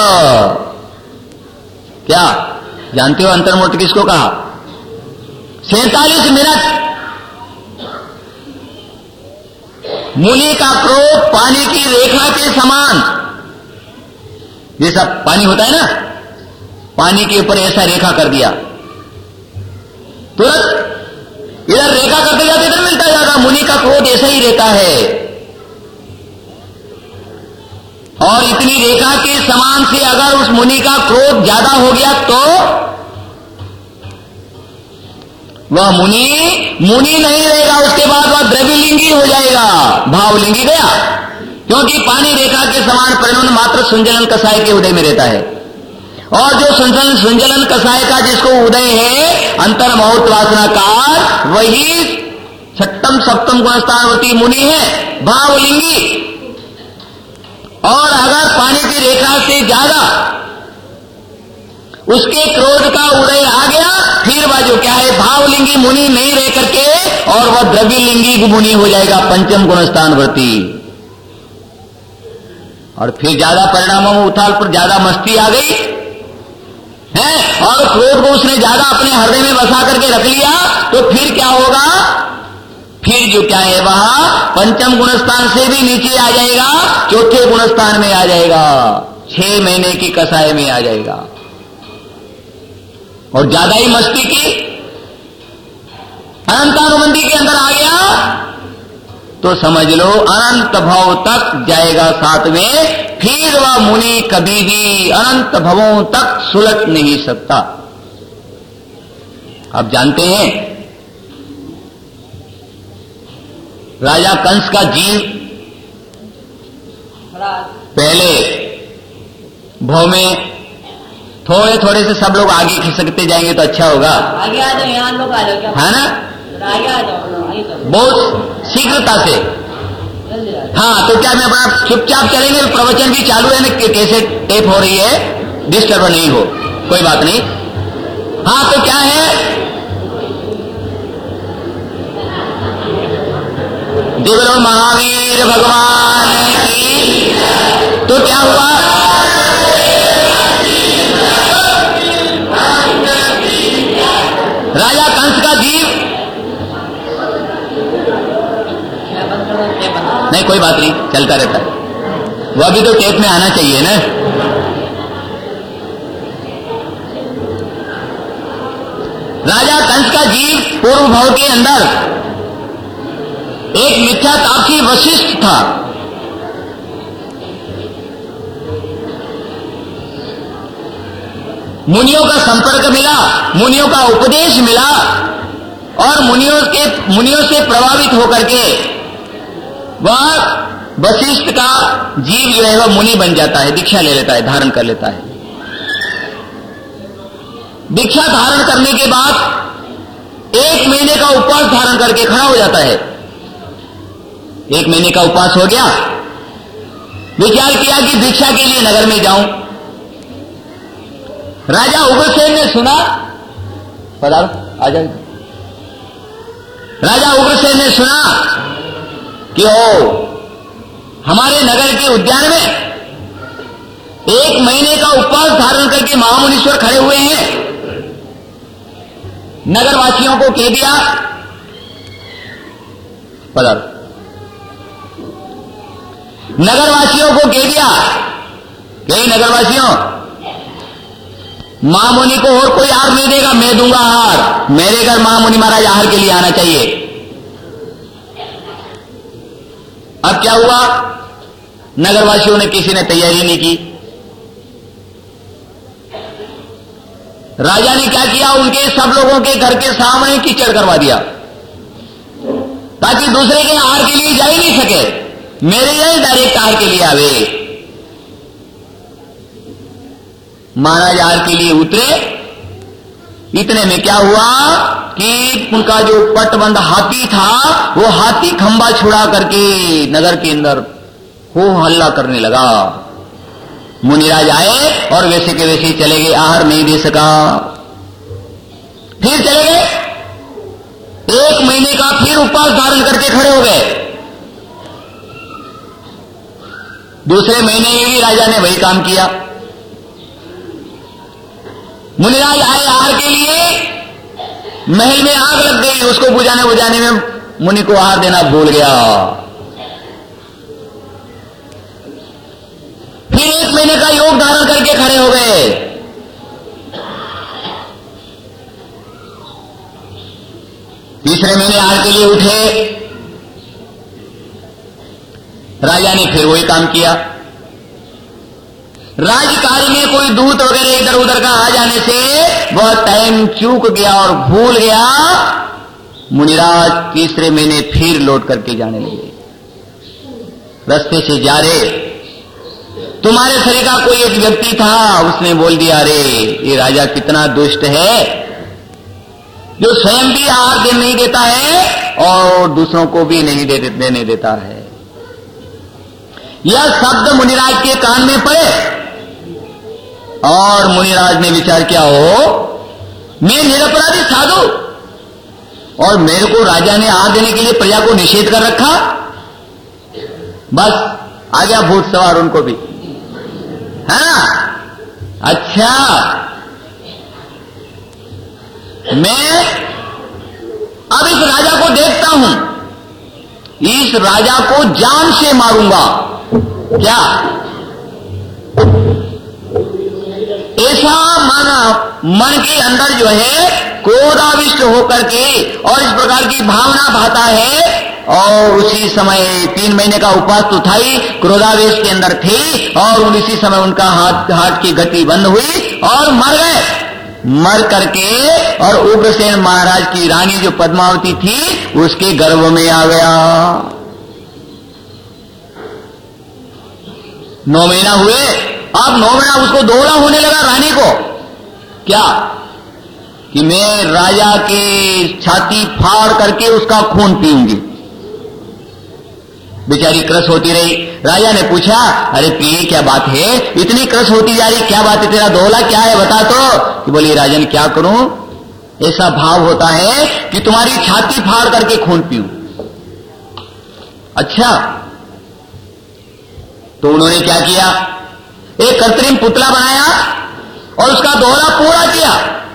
क्या जानते हो अंतर्मुहूर्त किसको कहा? सैतालीस मिनट मुनि का क्रोध पानी की रेखा के समान। जैसा पानी होता है ना, पानी के ऊपर ऐसा रेखा कर दिया, तुरंत इधर रेखा करते जाते इधर मिलता जाएगा। मुनि का क्रोध ऐसा ही रहता है। और इतनी रेखा के समान से अगर उस मुनि का क्रोध ज्यादा हो गया तो वह मुनि मुनि नहीं रहेगा। उसके बाद वह द्रव्यलिंगी हो जाएगा, भावलिंगी गया। क्योंकि पानी रेखा के समान परिणन मात्र सुंजलन कसाय के उदय में रहता है। और जो सुंजलन सुंजलन कसाय का जिसको उदय है अंतर्मुहूर्त वासना काल, वही छठम सप्तम गुणस्थानवर्ती मुनि है, भावलिंगी। और अगर पानी की रेखा से ज्यादा उसके क्रोध का उदय आ गया, फिर वह जो क्या है भावलिंगी मुनि नहीं रह करके और वह द्रव्यलिंगी मुनि हो जाएगा, पंचम गुणस्थानवर्ती। और फिर ज्यादा परिणामों में उथाल पर ज्यादा मस्ती आ गई है और क्रोध को उसने ज्यादा अपने हृदय में बसा करके रख लिया, तो फिर क्या होगा? फिर फिर जो क्या है वह पंचम गुणस्थान से भी नीचे आ जाएगा, चौथे गुणस्थान में आ जाएगा, छह महीने की कसाई में आ जाएगा। और ज्यादा ही मस्ती की अनंतानुबंधी के अंदर आ गया तो समझ लो अनंत भव तक जाएगा साथ में, फिर वह मुनि कभी भी अनंत भवों तक सुलट नहीं सकता। आप जानते हैं राजा कंस का जीव पहले भव में थोड़े थोड़े से सब लोग आगे खिसकते जाएंगे तो अच्छा होगा। आगे आ जाओ, यहाँ लोग आ जाओ, है ना, आगे आ जाओ बहुत शीघ्रता से। हाँ, तो क्या मैं अपना चुपचाप चलेंगे, प्रवचन भी चालू है ना, कैसे टेप हो रही है, डिस्टर्ब नहीं हो, कोई बात नहीं। हाँ, तो क्या है, देवरो महावीर भगवान की। तो क्या हुआ, राजा कंस का जीव, नहीं कोई बात नहीं, चलता रहता है, वह भी तो टेप में आना चाहिए ना। राजा कंस का जीव पूर्व भव के अंदर एक मिथ्या तापसी वशिष्ठ था। मुनियों का संपर्क मिला, मुनियों का उपदेश मिला, और मुनियों के मुनियों से प्रभावित होकर के वह वशिष्ठ का जीव जो है वह मुनि बन जाता है, दीक्षा ले लेता है, धारण कर लेता है। दीक्षा धारण करने के बाद एक महीने का उपवास धारण करके खड़ा हो जाता है। एक महीने का उपवास हो गया, विचार किया कि दीक्षा के लिए नगर में जाऊं। राजा उग्रसेन ने सुना, पधारो आ जाए। राजा उग्रसेन ने सुना कि ओ हमारे नगर के उद्यान में एक महीने का उपवास धारण करके महामुनीश्वर खड़े हुए हैं। नगरवासियों को कह दिया, पधारो, नगरवासियों को कह दिया कि नगरवासियों, महामुनि को और कोई आहार नहीं देगा, मैं दूंगा आहार, मेरे घर महामुनि महाराज आहार के लिए आना चाहिए। अब क्या हुआ, नगरवासियों ने किसी ने तैयारी नहीं की। राजा ने क्या किया, उनके सब लोगों के घर के सामने कीचड़ करवा दिया ताकि दूसरे के आहार के लिए जा ही नहीं सके, मेरे यही डायरेक्ट आहार के लिए आवे। महाराज आहार के लिए उतरे, इतने में क्या हुआ कि उनका जो पटबंद हाथी था वो हाथी खंबा छुड़ा करके नगर के अंदर हो हल्ला करने लगा। मुनिराज आए और वैसे के वैसे चले गए, आहार नहीं दे सका। फिर चले गए, एक महीने का फिर उपवास धारण करके खड़े हो गए। दूसरे महीने में भी राजा ने वही काम किया। मुनिराज आए आहार के लिए, महल में आग लग गई, उसको बुझाने बुझाने में मुनि को आहार देना भूल गया। फिर एक महीने का योग धारण करके खड़े हो गए। तीसरे महीने आहार के लिए उठे, राजा ने फिर वही काम किया। राजकार्य में कोई दूत वगैरह इधर उधर का आ जाने से वह टाइम चूक गया और भूल गया। मुनिराज तीसरे महीने फिर लौट करके जाने लगे। रास्ते से जा रहे, तुम्हारे शरीर का कोई एक व्यक्ति था, उसने बोल दिया, अरे ये राजा कितना दुष्ट है, जो स्वयं भी आहार दे नहीं देता है और दूसरों को भी नहीं दे, देने देता है। यह शब्द मुनिराज के कान में पड़े और मुनिराज ने विचार किया, हो मैं निरपराधी साधु और मेरे को राजा ने आहार देने के लिए प्रजा को निषेध कर रखा। बस आ गया भूत सवार उनको भी, है ना। अच्छा, मैं अब इस राजा को देखता हूं इस राजा को जान से मारूंगा। क्या ऐसा मन मन के अंदर जो है क्रोधाविष्ट होकर के और इस प्रकार की भावना भाता है। और उसी समय तीन महीने का उपवास तो था ही, क्रोधावेश के अंदर थे और इसी समय उनका हाथ हाथ की गति बंद हुई और मर गए। मर करके और उग्रसेन महाराज की रानी जो पद्मावती थी उसके गर्भ में आ गया। नौ महीना हुए, अब नौ महीना उसको दोहरा होने लगा रानी को। क्या कि मैं राजा की छाती फाड़ करके उसका खून पीऊंगी। बेचारी क्रस होती रही। राजा ने पूछा, अरे प्रिय क्या बात है, इतनी क्रस होती जा रही, क्या बात है, तेरा दोहला क्या है, बता तो। कि बोली, राजन क्या करूं, ऐसा भाव होता है कि तुम्हारी छाती फाड़ करके खून पीऊं। अच्छा, तो उन्होंने क्या किया, एक कृत्रिम पुतला बनाया और उसका दोहरा पूरा किया।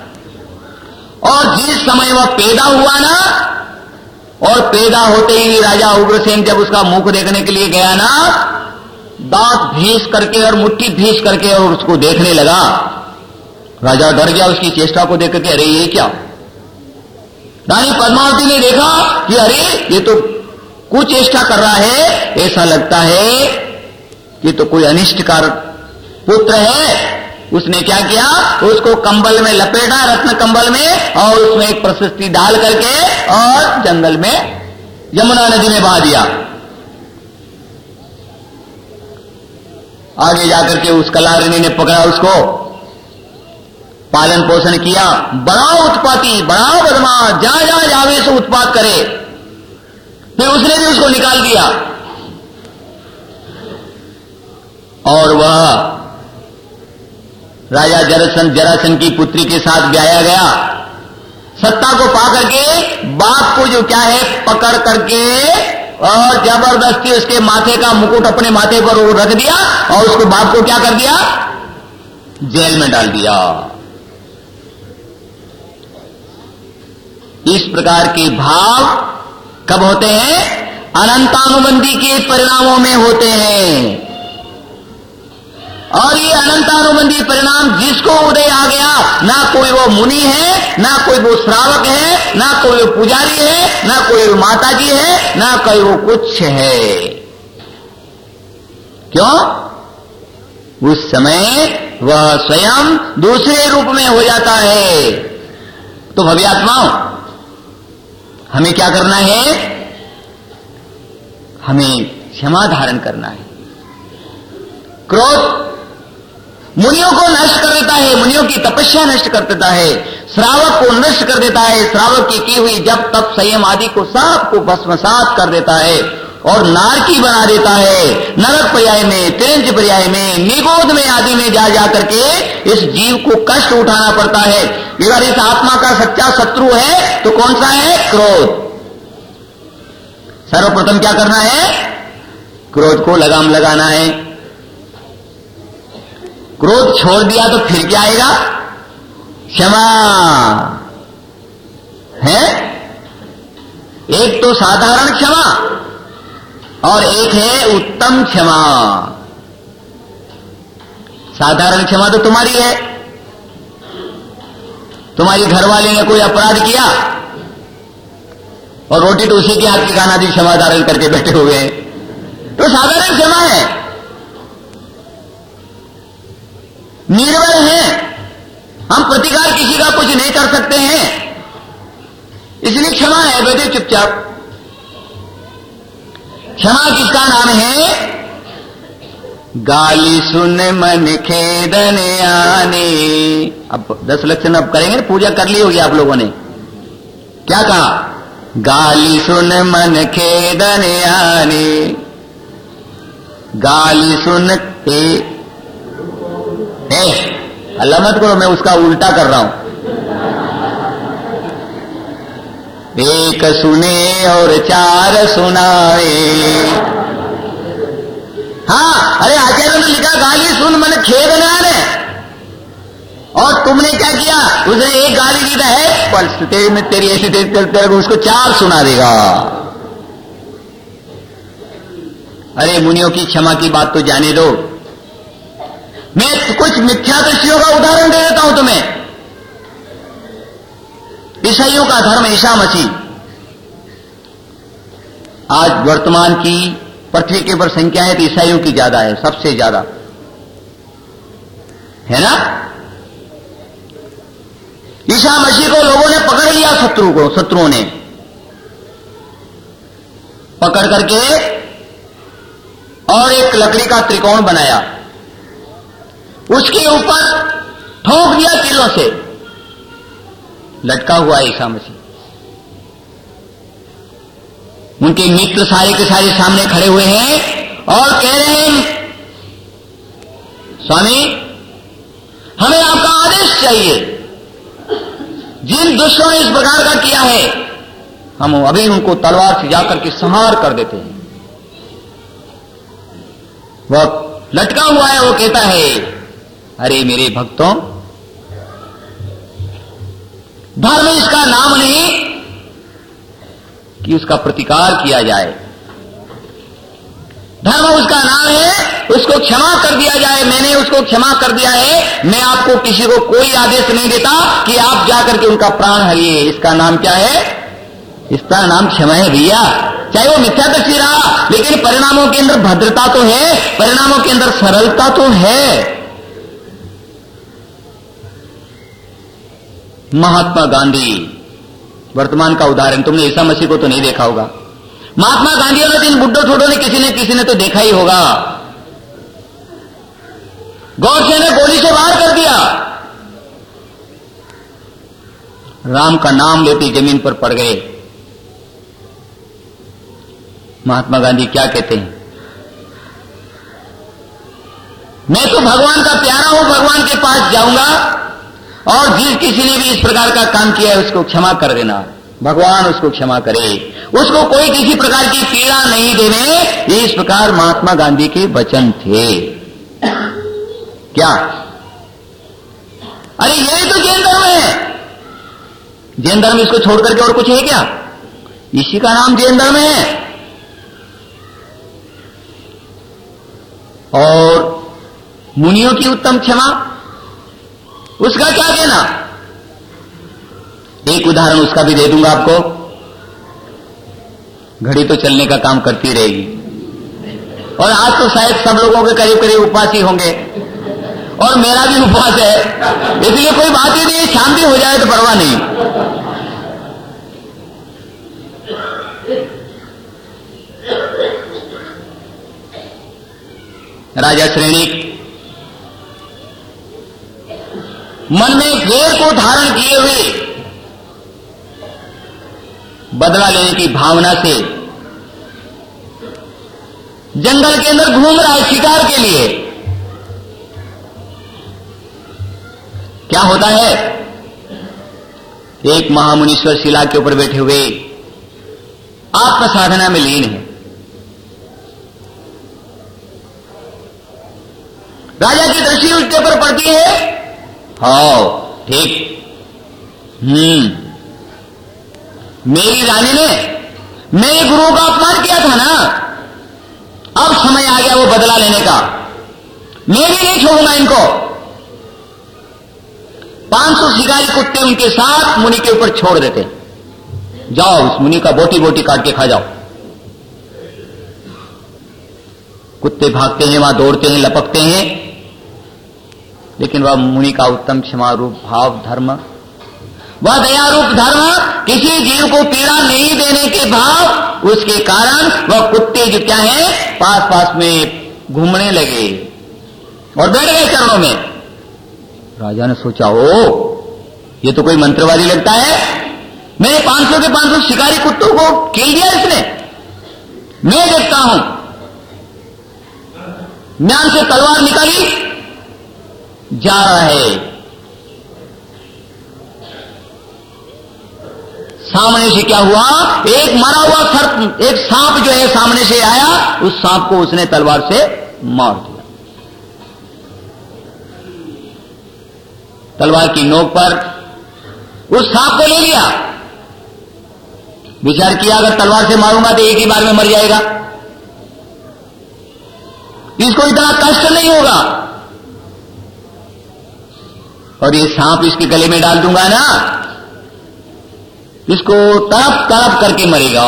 और जिस समय वह पैदा हुआ ना, और पैदा होते ही राजा उग्रसेन जब उसका मुख देखने के लिए गया ना, दांत भींस करके और मुट्ठी भींस करके और उसको देखने लगा। राजा डर गया उसकी चेष्टा को देख करके, अरे ये क्या। रानी पद्मावती ने देखा कि अरे ये तो कुछ चेष्टा कर रहा है, ऐसा लगता है कि तो कोई अनिष्टकार पुत्र है। उसने क्या किया, उसको कंबल में लपेटा, रत्न कंबल में, और उसमें एक प्रशस्ति डाल करके और जंगल में यमुना नदी में बहा दिया। आगे जाकर के उस कलारिणी ने पकड़ा उसको, पालन पोषण किया। बड़ा उत्पाती, बड़ा बदमाश, जहां जहां जावे से उत्पात करे। फिर उसने भी उसको निकाल दिया और वह राजा जरासंध जरासंध की पुत्री के साथ ब्याया गया। सत्ता को पा करके बाप को जो क्या है पकड़ करके और जबरदस्ती उसके माथे का मुकुट अपने माथे पर रख दिया और उसको बाप को क्या कर दिया, जेल में डाल दिया। इस प्रकार के भाव कब होते हैं, अनंतानुबंधी के परिणामों में होते हैं। और ये अनंतानुबंधी परिणाम जिसको उदय आ गया, ना कोई वो मुनि है, ना कोई वो श्रावक है, ना कोई वो पुजारी है, ना कोई वो माता जी है, ना कोई वो कुछ है। क्यों, उस समय वह स्वयं दूसरे रूप में हो जाता है। तो भव्यात्माओं, हमें क्या करना है, हमें क्षमा धारण करना है। क्रोध मुनियों को नष्ट कर देता है, मुनियों की तपस्या नष्ट कर देता है, श्रावक को नष्ट कर देता है, श्रावक की की हुई जब तप संयम आदि को सबको भस्मसात कर देता है और नारकी बना देता है। नरक पर्याय में, तिरंज पर्याय में, निगोद में आदि में जा जा करके इस जीव को कष्ट उठाना पड़ता है। अगर इस आत्मा का सच्चा शत्रु है तो कौन सा है, क्रोध। सर्वप्रथम क्या करना है, क्रोध को लगाम लगाना है। क्रोध छोड़ दिया तो फिर क्या आएगा, क्षमा है। एक तो साधारण क्षमा और एक है उत्तम क्षमा। साधारण क्षमा तो तुम्हारी है, तुम्हारी घरवाले ने कोई अपराध किया और रोटी तो उसी के हाथ की खाना दी, क्षमा धारण करके बैठे हुए हैं, तो साधारण क्षमा है। निर्बल हैं, हम प्रतिकार किसी का कुछ नहीं कर सकते हैं, इसलिए क्षमा है, बैठे चुपचाप। क्षमा किसका नाम है, गाली सुन मन खेदन आने। अब दस लक्षण अब करेंगे, पूजा कर ली होगी आप लोगों ने। क्या कहा, गाली सुन मन खेदन आने, गाली सुन के अल्लाह मत करो, मैं उसका उल्टा कर रहा हूं। एक सुने और चार सुनाए। हाँ, अरे आचार्य ने लिखा गाली सुन मन खेद न आने, और तुमने क्या किया, उसने एक गाली दी है पर तेरे में तेरी ऐसी तेरे उसको चार सुना देगा। अरे मुनियों की क्षमा की बात तो जाने दो, मैं कुछ मिथ्या दृष्टियों का उदाहरण दे देता हूं तुम्हें। ईसाइयों का धर्म, ईसा मसीह, आज वर्तमान की पृथ्वी के ऊपर संख्या है तो ईसाइयों की ज्यादा है, सबसे ज्यादा है ना। ईसा मसीह को लोगों ने पकड़ लिया, शत्रु को, शत्रुओं ने पकड़ करके और एक लकड़ी का त्रिकोण बनाया, उसके ऊपर ठोक दिया किलों से, लटका हुआ ईसा मसीह। उनके मित्र सारे के सारे सामने खड़े हुए हैं और कह रहे हैं, स्वामी हमें आपका आदेश चाहिए, जिन दुष्टों ने इस प्रकार का किया है हम अभी उनको तलवार से जाकर के संहार कर देते हैं। वह लटका हुआ है, वो कहता है, अरे मेरे भक्तों, धर्म इसका नाम नहीं कि उसका प्रतिकार किया जाए, धर्म उसका नाम है उसको क्षमा कर दिया जाए। मैंने उसको क्षमा कर दिया है, मैं आपको किसी को कोई आदेश नहीं देता कि आप जाकर के उनका प्राण हरिए। इसका नाम क्या है? इसका नाम क्षमा है भैया। चाहे वो मिथ्या दृष्टि रहा, लेकिन परिणामों के अंदर भद्रता तो है, परिणामों के अंदर सरलता तो है। महात्मा गांधी वर्तमान का उदाहरण, तुमने ईसा मसीह को तो नहीं देखा होगा। महात्मा गांधी ने इन बुड्ढों छोटों ने किसी ने किसी ने तो देखा ही होगा। गौरसे ने गोली से वार कर दिया, राम का नाम लेते जमीन पर पड़ गए। महात्मा गांधी क्या कहते हैं? मैं तो भगवान का प्यारा हूं, भगवान के पास जाऊंगा और जिस किसी ने भी इस प्रकार का काम किया है उसको क्षमा कर देना, भगवान उसको क्षमा करे, उसको कोई किसी प्रकार की पीड़ा नहीं देने। इस प्रकार महात्मा गांधी के वचन थे। क्या? अरे यही तो जैन धर्म है। जैन धर्म इसको छोड़ करके और कुछ है क्या? इसी का नाम जैन धर्म है। और मुनियों की उत्तम क्षमा, उसका क्या कहना? एक उदाहरण उसका भी दे दूंगा आपको। घड़ी तो चलने का काम करती रहेगी, और आज तो शायद सब लोगों के करीब करीब उपवास ही होंगे, और मेरा भी उपवास है, इसलिए कोई बात ही नहीं, शाम भी हो जाए तो परवाह नहीं। राजा श्रेणी मन में वेर को धारण किए हुए बदला लेने की भावना से जंगल के अंदर घूम रहा है शिकार के लिए। क्या होता है? एक महामुनीश्वर शिला के ऊपर बैठे हुए आत्म साधना में लीन है। राजा की दृष्टि उसके ऊपर पड़ती है। हाँ ठीक, हम्म मेरी रानी ने मेरे गुरु का अपमान किया था ना, अब समय आ गया वो बदला लेने का। मैं भी नहीं छोड़ूंगा इनको। पांच सौ शिकारी कुत्ते उनके साथ मुनि के ऊपर छोड़ देते, जाओ उस मुनि का बोटी बोटी काट के खा जाओ। कुत्ते भागते हैं, वहां दौड़ते हैं, लपकते हैं, लेकिन वह मुनि का उत्तम क्षमा रूप भाव धर्म, वह दया रूप धर्म, किसी जीव को पीड़ा नहीं देने के भाव, उसके कारण वह कुत्ते जो क्या है पास पास में घूमने लगे और बैठ गए चरणों में। राजा ने सोचा, ओ ये तो कोई मंत्रवादी लगता है। मैंने पांच सौ के पांच सौ शिकारी कुत्तों को खेल दिया इसने। मैं देखता हूं। म्यान से तलवार निकाली, जा रहा है। सामने से क्या हुआ? एक मरा हुआ सर्प, एक सांप जो है सामने से आया, उस सांप को उसने तलवार से मार दिया। तलवार की नोक पर उस सांप को ले लिया। विचार किया, अगर तलवार से मारूंगा तो एक ही बार में मर जाएगा, इसको इतना कष्ट नहीं होगा। और ये सांप इसके गले में डाल दूंगा ना, इसको तड़प तड़प करके मरेगा।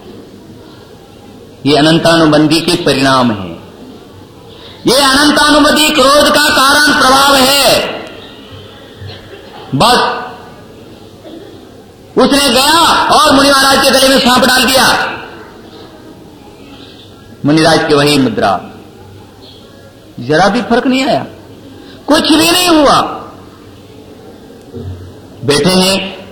ये अनंतानुबंधी के परिणाम है। ये अनंतानुबंधी क्रोध का कारण प्रभाव है। बस उसने गया और मुनि महाराज के गले में सांप डाल दिया। मुनिराज की वही मुद्रा, जरा भी फर्क नहीं आया, कुछ भी नहीं हुआ। बैठे हैं,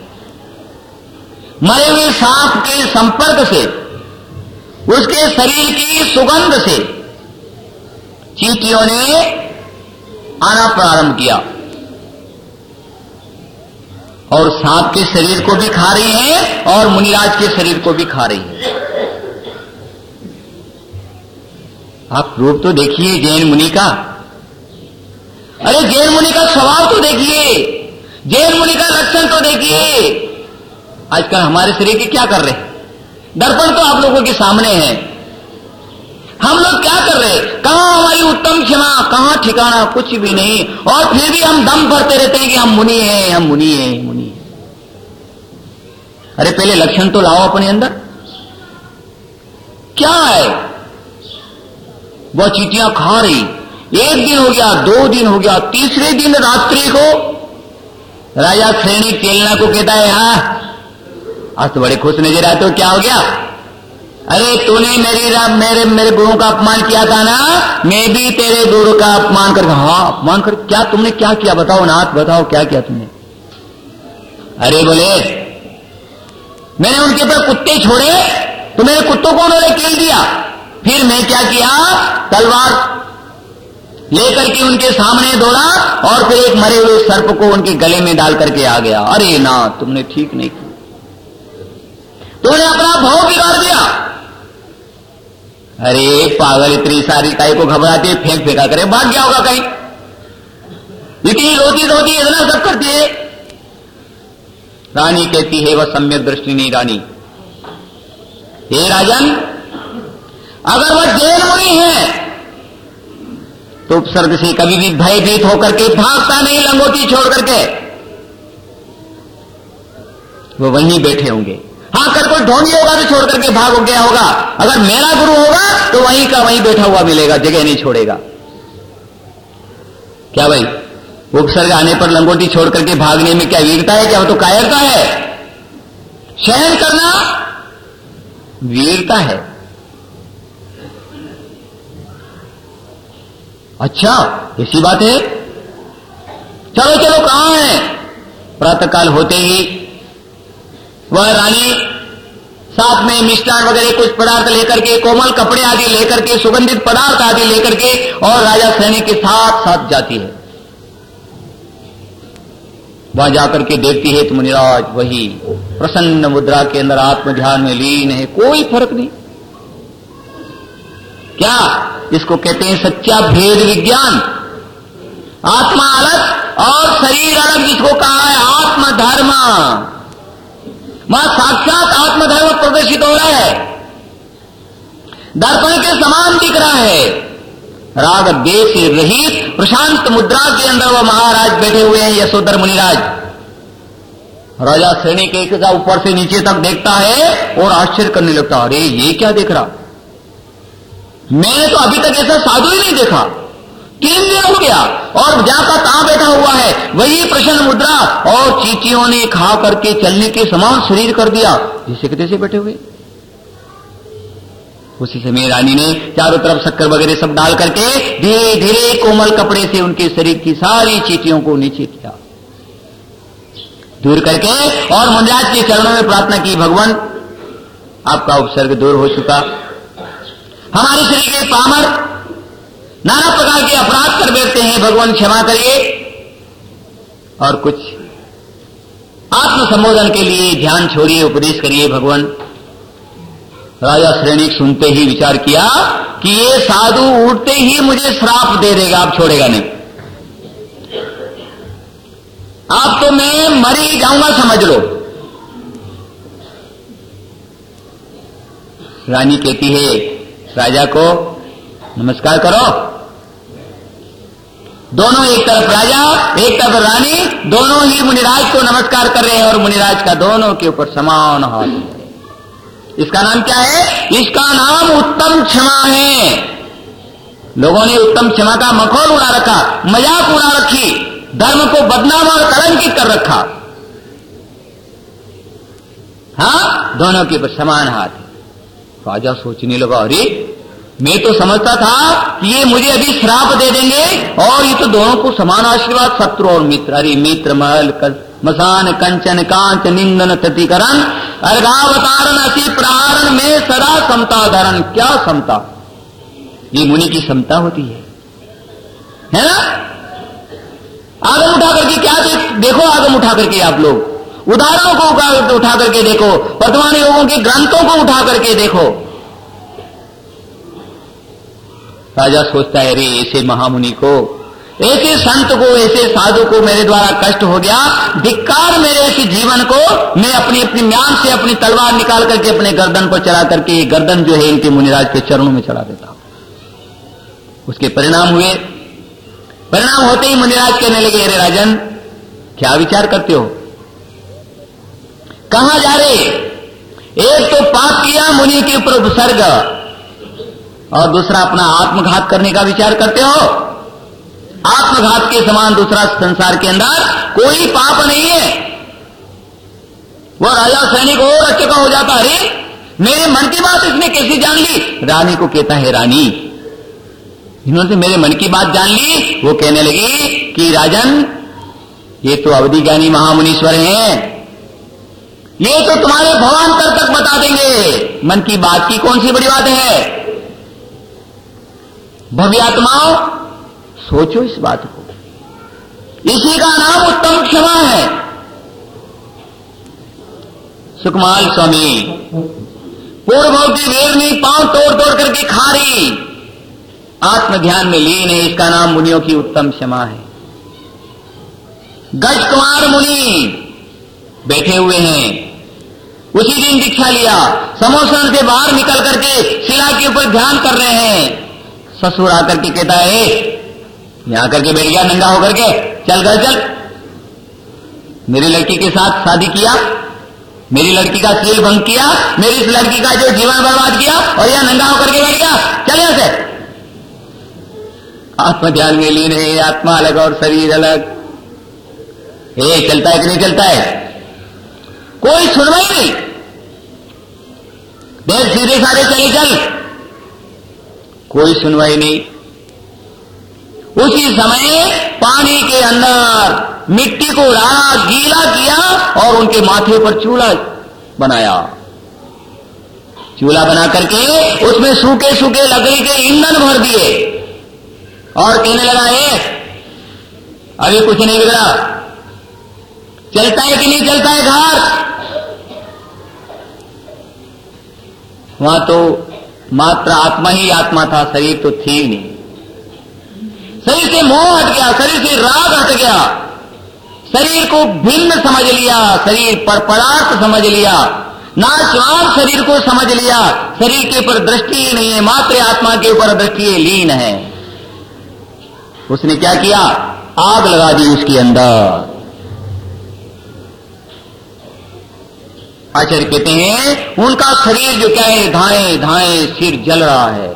मरे हुए सांप के संपर्क से, उसके शरीर की सुगंध से चींटियों ने आना प्रारंभ किया और सांप के शरीर को भी खा रही हैं और मुनिराज के शरीर को भी खा रही हैं। आप रूप तो देखिए जैन मुनि का। अरे जैन मुनि का स्वभाव तो देखिए, जैन मुनि का लक्षण तो देखिए। आजकल हमारे शरीर के क्या कर रहे हैं? दर्पण तो आप लोगों के सामने है। हम लोग क्या कर रहे हैं? कहां हमारी उत्तम क्षमा, कहां ठिकाना, कुछ भी नहीं। और फिर भी हम दम भरते रहते हैं कि हम मुनि हैं, हम मुनि हैं, मुनि हैं। अरे पहले लक्षण तो लाओ अपने अंदर। क्या है? वह चींटियां खा रही। एक दिन हो गया, दो दिन हो गया, तीसरे दिन रात्रि को राजा श्रेणी चेलना को कहता है, हाँ आज तो बड़े खुश नजर आते हो, क्या हो गया? अरे तूने मेरी मेरे मेरे गुरु का अपमान किया था ना, मैं भी तेरे गुरु का अपमान कर। हाँ अपमान कर? क्या तुमने क्या किया? बताओ नाथ, बताओ क्या किया तुमने? अरे बोले मैंने उनके ऊपर कुत्ते छोड़े तो मेरे कुत्तों को उन्होंने कील दिया। फिर मैं क्या किया, तलवार लेकर के उनके सामने दौड़ा और फिर एक मरे हुए सर्प को उनके गले में डाल करके आ गया। अरे ना, तुमने ठीक नहीं किया, तुमने अपना भाव बिगाड़ दिया। अरे पागल, इतनी सारी काई को घबराती है, फेंक फेंका करे, भाग गया होगा कहीं। इतनी रोती रोती इतना सब करती है। रानी कहती है, वह सम्यक दृष्टि नहीं रानी। हे राजन, अगर वह जैन मुनि है तो उपसर्ग से कभी भी भयभीत होकर के भागता नहीं, लंगोटी छोड़ करके वो वहीं बैठे होंगे। हाँ कर कोई ढोंगी होगा तो छोड़ करके भाग हो गया होगा। अगर मेरा गुरु होगा तो वहीं का वहीं बैठा हुआ मिलेगा, जगह नहीं छोड़ेगा। क्या भाई, उपसर्ग आने पर लंगोटी छोड़ करके भागने में क्या वीरता है? क्या वो तो कायरता है। सहन करना वीरता है। अच्छा ऐसी बात है। चलो चलो कहां है? प्रातःकाल होते ही वह रानी साथ में मिष्टान वगैरह कुछ पदार्थ लेकर के, कोमल कपड़े आदि लेकर के, सुगंधित पदार्थ आदि लेकर के और राजा सैनिक के साथ साथ जाती है। वहां जाकर के देखती है तो मुनिराज वही प्रसन्न मुद्रा के अंदर आत्म ध्यान में लीन है, कोई फर्क नहीं। क्या इसको कहते हैं सच्चा भेद विज्ञान। आत्मा अलग और शरीर अलग, जिसको कहा है आत्मधर्म। वहां साक्षात आत्मधर्म प्रदर्शित हो रहा है, दर्पण के समान दिख रहा है। राग देश से रहित प्रशांत मुद्रा के अंदर वह महाराज बैठे हुए हैं, यशोधर मुनिराज। राजा श्रेणी के एक ऊपर से नीचे तक देखता है और आश्चर्य करने लगता, अरे ये क्या देख रहा? मैंने तो अभी तक ऐसा साधु ही नहीं देखा। तीन दिन हो गया और जाकर कहां बैठा हुआ है, वही प्रसन्न मुद्रा, और चींटियों ने खा करके चलने के समान शरीर कर दिया, जैसे कि तैसे बैठे हुए। उसी समय रानी ने चारों तरफ शक्कर वगैरह सब डाल करके धीरे धीरे कोमल कपड़े से उनके शरीर की सारी चींटियों को नीचे किया, दूर करके, और मुनिराज के चरणों में प्रार्थना की, भगवान आपका उपसर्ग दूर हो चुका, हमारे शरीर के पामर नाना प्रकार के अपराध कर बैठते हैं, भगवान क्षमा करिए। और कुछ आत्म संबोधन के लिए ध्यान छोड़िए, उपदेश करिए भगवान। राजा श्रेणी सुनते ही विचार किया कि ये साधु उठते ही मुझे श्राप दे देगा, अब छोड़ेगा नहीं, अब तो मैं मर ही जाऊंगा समझ लो। रानी कहती है राजा को, नमस्कार करो। दोनों एक तरफ राजा, एक तरफ रानी, दोनों ही मुनिराज को नमस्कार कर रहे हैं और मुनिराज का दोनों के ऊपर समान हाथ है। इसका नाम क्या है? इसका नाम उत्तम क्षमा है। लोगों ने उत्तम क्षमा का मखौल उड़ा रखा, मजाक उड़ा रखी, धर्म को बदनाम और कलंकित कर रखा। हाँ, दोनों के ऊपर समान हाथ है। राजा सोचने लगा, अरे मैं तो समझता था कि ये मुझे अभी श्राप दे देंगे और ये तो दोनों को समान आशीर्वाद, शत्रु और मित्र। अरे मित्र महल मसान कंचन कांच निंदन ततिकरण अर्घावतारण अति प्रहारण में सदा समता धरण। क्या समता? ये मुनि की समता होती है, है ना? आगम उठा करके क्या देख, देखो आगम उठा करके आप लोग उदाहरणों को उठा करके देखो, वर्तमान लोगों के ग्रंथों को उठा करके देखो। राजा सोचता है, अरे ऐसे महामुनि को, ऐसे संत को, ऐसे साधु को मेरे द्वारा कष्ट हो गया, धिक्कार मेरे ऐसे जीवन को। मैं अपनी अपनी म्यान से अपनी तलवार निकाल करके अपने गर्दन पर चढ़ा करके गर्दन जो है इनके मुनिराज के चरणों में चढ़ा देता हूं। उसके परिणाम हुए। परिणाम होते ही मुनिराज कहने लगे, अरे राजन क्या विचार करते हो, कहां जा रहे? एक तो पाप किया मुनि के ऊपर उपसर्ग और दूसरा अपना आत्मघात करने का विचार करते हो। आत्मघात के समान दूसरा संसार के अंदर कोई पाप नहीं है। वह राजा सैनिक हो रक्षक हो जाता, अरे मेरे मन की बात इसने कैसे जान ली? रानी को कहता है, रानी इन्होंने मेरे मन की बात जान ली। वो कहने लगी कि राजन ये तो अवधि ज्ञानी महामुनीश्वर हैं, ये तो तुम्हारे भवांतर तक बता देंगे। मन की बात की कौन सी बड़ी बात है? भव्यात्माओं सोचो इस बात को, इसी का नाम उत्तम क्षमा है। सुकमाल स्वामी पूर्व की वेरनी पांव तोड़ तोड़ करके खा रही, आत्म ध्यान में लीन है। इसका नाम मुनियों की उत्तम क्षमा है। गज कुमार मुनि बैठे हुए हैं, उसी दिन दीक्षा लिया, समोसन से बाहर निकल करके शिला के ऊपर ध्यान कर रहे हैं। ससुर आकर के कहता है, यहां करके बैठ गया नंगा होकर के, चल घर चल। मेरी लड़की के साथ शादी किया, मेरी लड़की का सील भंग किया, मेरी इस लड़की का जो जीवन बर्बाद किया और यहां नंगा होकर के बैठ गया, चल यहां से। आत्मा ध्यान में लीन है, आत्मा अलग और शरीर अलग। ए, चलता है कि नहीं चलता है? कोई सुनवाई नहीं। देख सीधे साधे चले चल, कोई सुनवाई नहीं। उसी समय पानी के अंदर मिट्टी को डाला, गीला किया और उनके माथे पर चूल्हा बनाया। चूल्हा बना करके उसमें सूखे सूखे लकड़ी के ईंधन भर दिए और कहने लगा, है अभी कुछ नहीं बिगड़ा, चलता है कि नहीं चलता है घर? वहां तो मात्र आत्मा ही आत्मा था, शरीर तो थी नहीं। शरीर से मोह हट गया, शरीर से राग हट गया, शरीर को भिन्न समझ लिया, शरीर पर पदार्थ समझ लिया, नाशवान शरीर को समझ लिया। शरीर के ऊपर दृष्टि ही नहीं है, मात्र आत्मा के ऊपर दृष्टि लीन है। उसने क्या किया? आग लगा दी उसके अंदर। आचार्य कहते हैं उनका शरीर जो क्या है, धाए धाए सिर जल रहा है,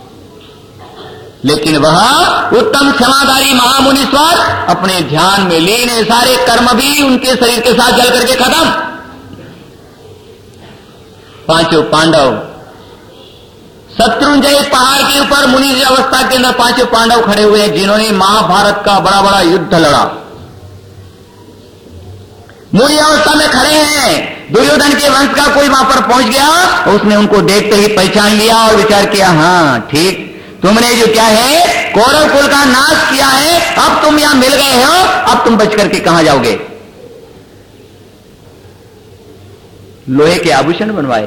लेकिन वह उत्तम क्षमाधारी महामुनीश्वर अपने ध्यान में लीन है। सारे कर्म भी उनके शरीर के साथ जल करके खत्म। पांचों पांडव शत्रुंजय पहाड़ के ऊपर मुनि अवस्था के अंदर पांचों पांडव खड़े हुए हैं, जिन्होंने महाभारत का बड़ा बड़ा युद्ध लड़ा। मुनि अवस्था में खड़े हैं। दुर्योधन के वंश का कोई वहां पर पहुंच गया, उसने उनको देखते ही पहचान लिया और विचार किया, हां ठीक, तुमने जो क्या है कौरव कुल का नाश किया है, अब तुम यहां मिल गए हो, अब तुम बच करके कहां जाओगे? लोहे के आभूषण बनवाए,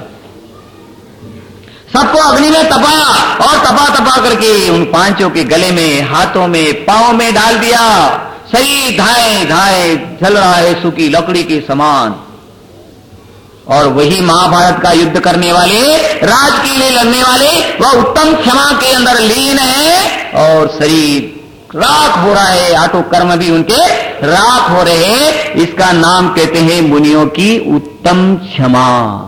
सबको अग्नि में तपाया और तपा तपा करके उन पांचों के गले में, हाथों में, पांव में डाल दिया। शरीर धाए धाए जल रहा है सूखी लकड़ी के समान। और वही महाभारत का युद्ध करने वाले, राज के लिए लड़ने वाले, वह उत्तम क्षमा के अंदर लीन है और शरीर राख हो रहा है, आठों कर्म भी उनके राख हो रहे हैं। इसका नाम कहते हैं मुनियों की उत्तम क्षमा।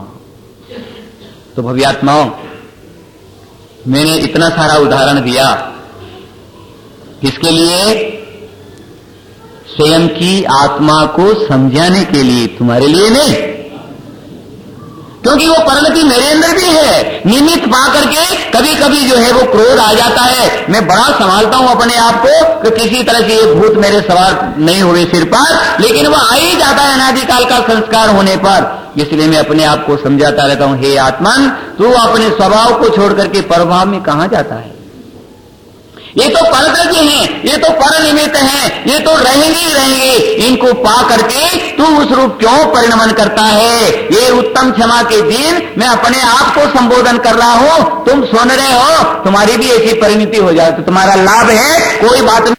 तो भव्यात्माओं, मैंने इतना सारा उदाहरण दिया किसके लिए? स्वयं की आत्मा को समझाने के लिए, तुम्हारे लिए नहीं, क्योंकि वो परिणति मेरे अंदर भी है। निमित्त पा करके कभी कभी जो है वो क्रोध आ जाता है। मैं बड़ा संभालता हूं अपने आप को कि किसी तरह से ये भूत मेरे सवार नहीं हुए सिर पर, लेकिन वो आ ही जाता है अनादिकाल का संस्कार होने पर। इसलिए मैं अपने आप को समझाता रहता हूं, हे आत्मन, तू अपने स्वभाव को छोड़ करके परभाव में कहां जाता है? ये तो परद्रव्य हैं, ये तो पर निमित्त हैं, ये तो रहेंगे ही रहेंगे। इनको पा करके तू उस रूप क्यों परिणमन करता है? ये उत्तम क्षमा के दिन मैं अपने आप को संबोधन कर रहा हूं, तुम सुन रहे हो, तुम्हारी भी ऐसी परिणति हो जाए तो तुम्हारा लाभ है, कोई बात नहीं।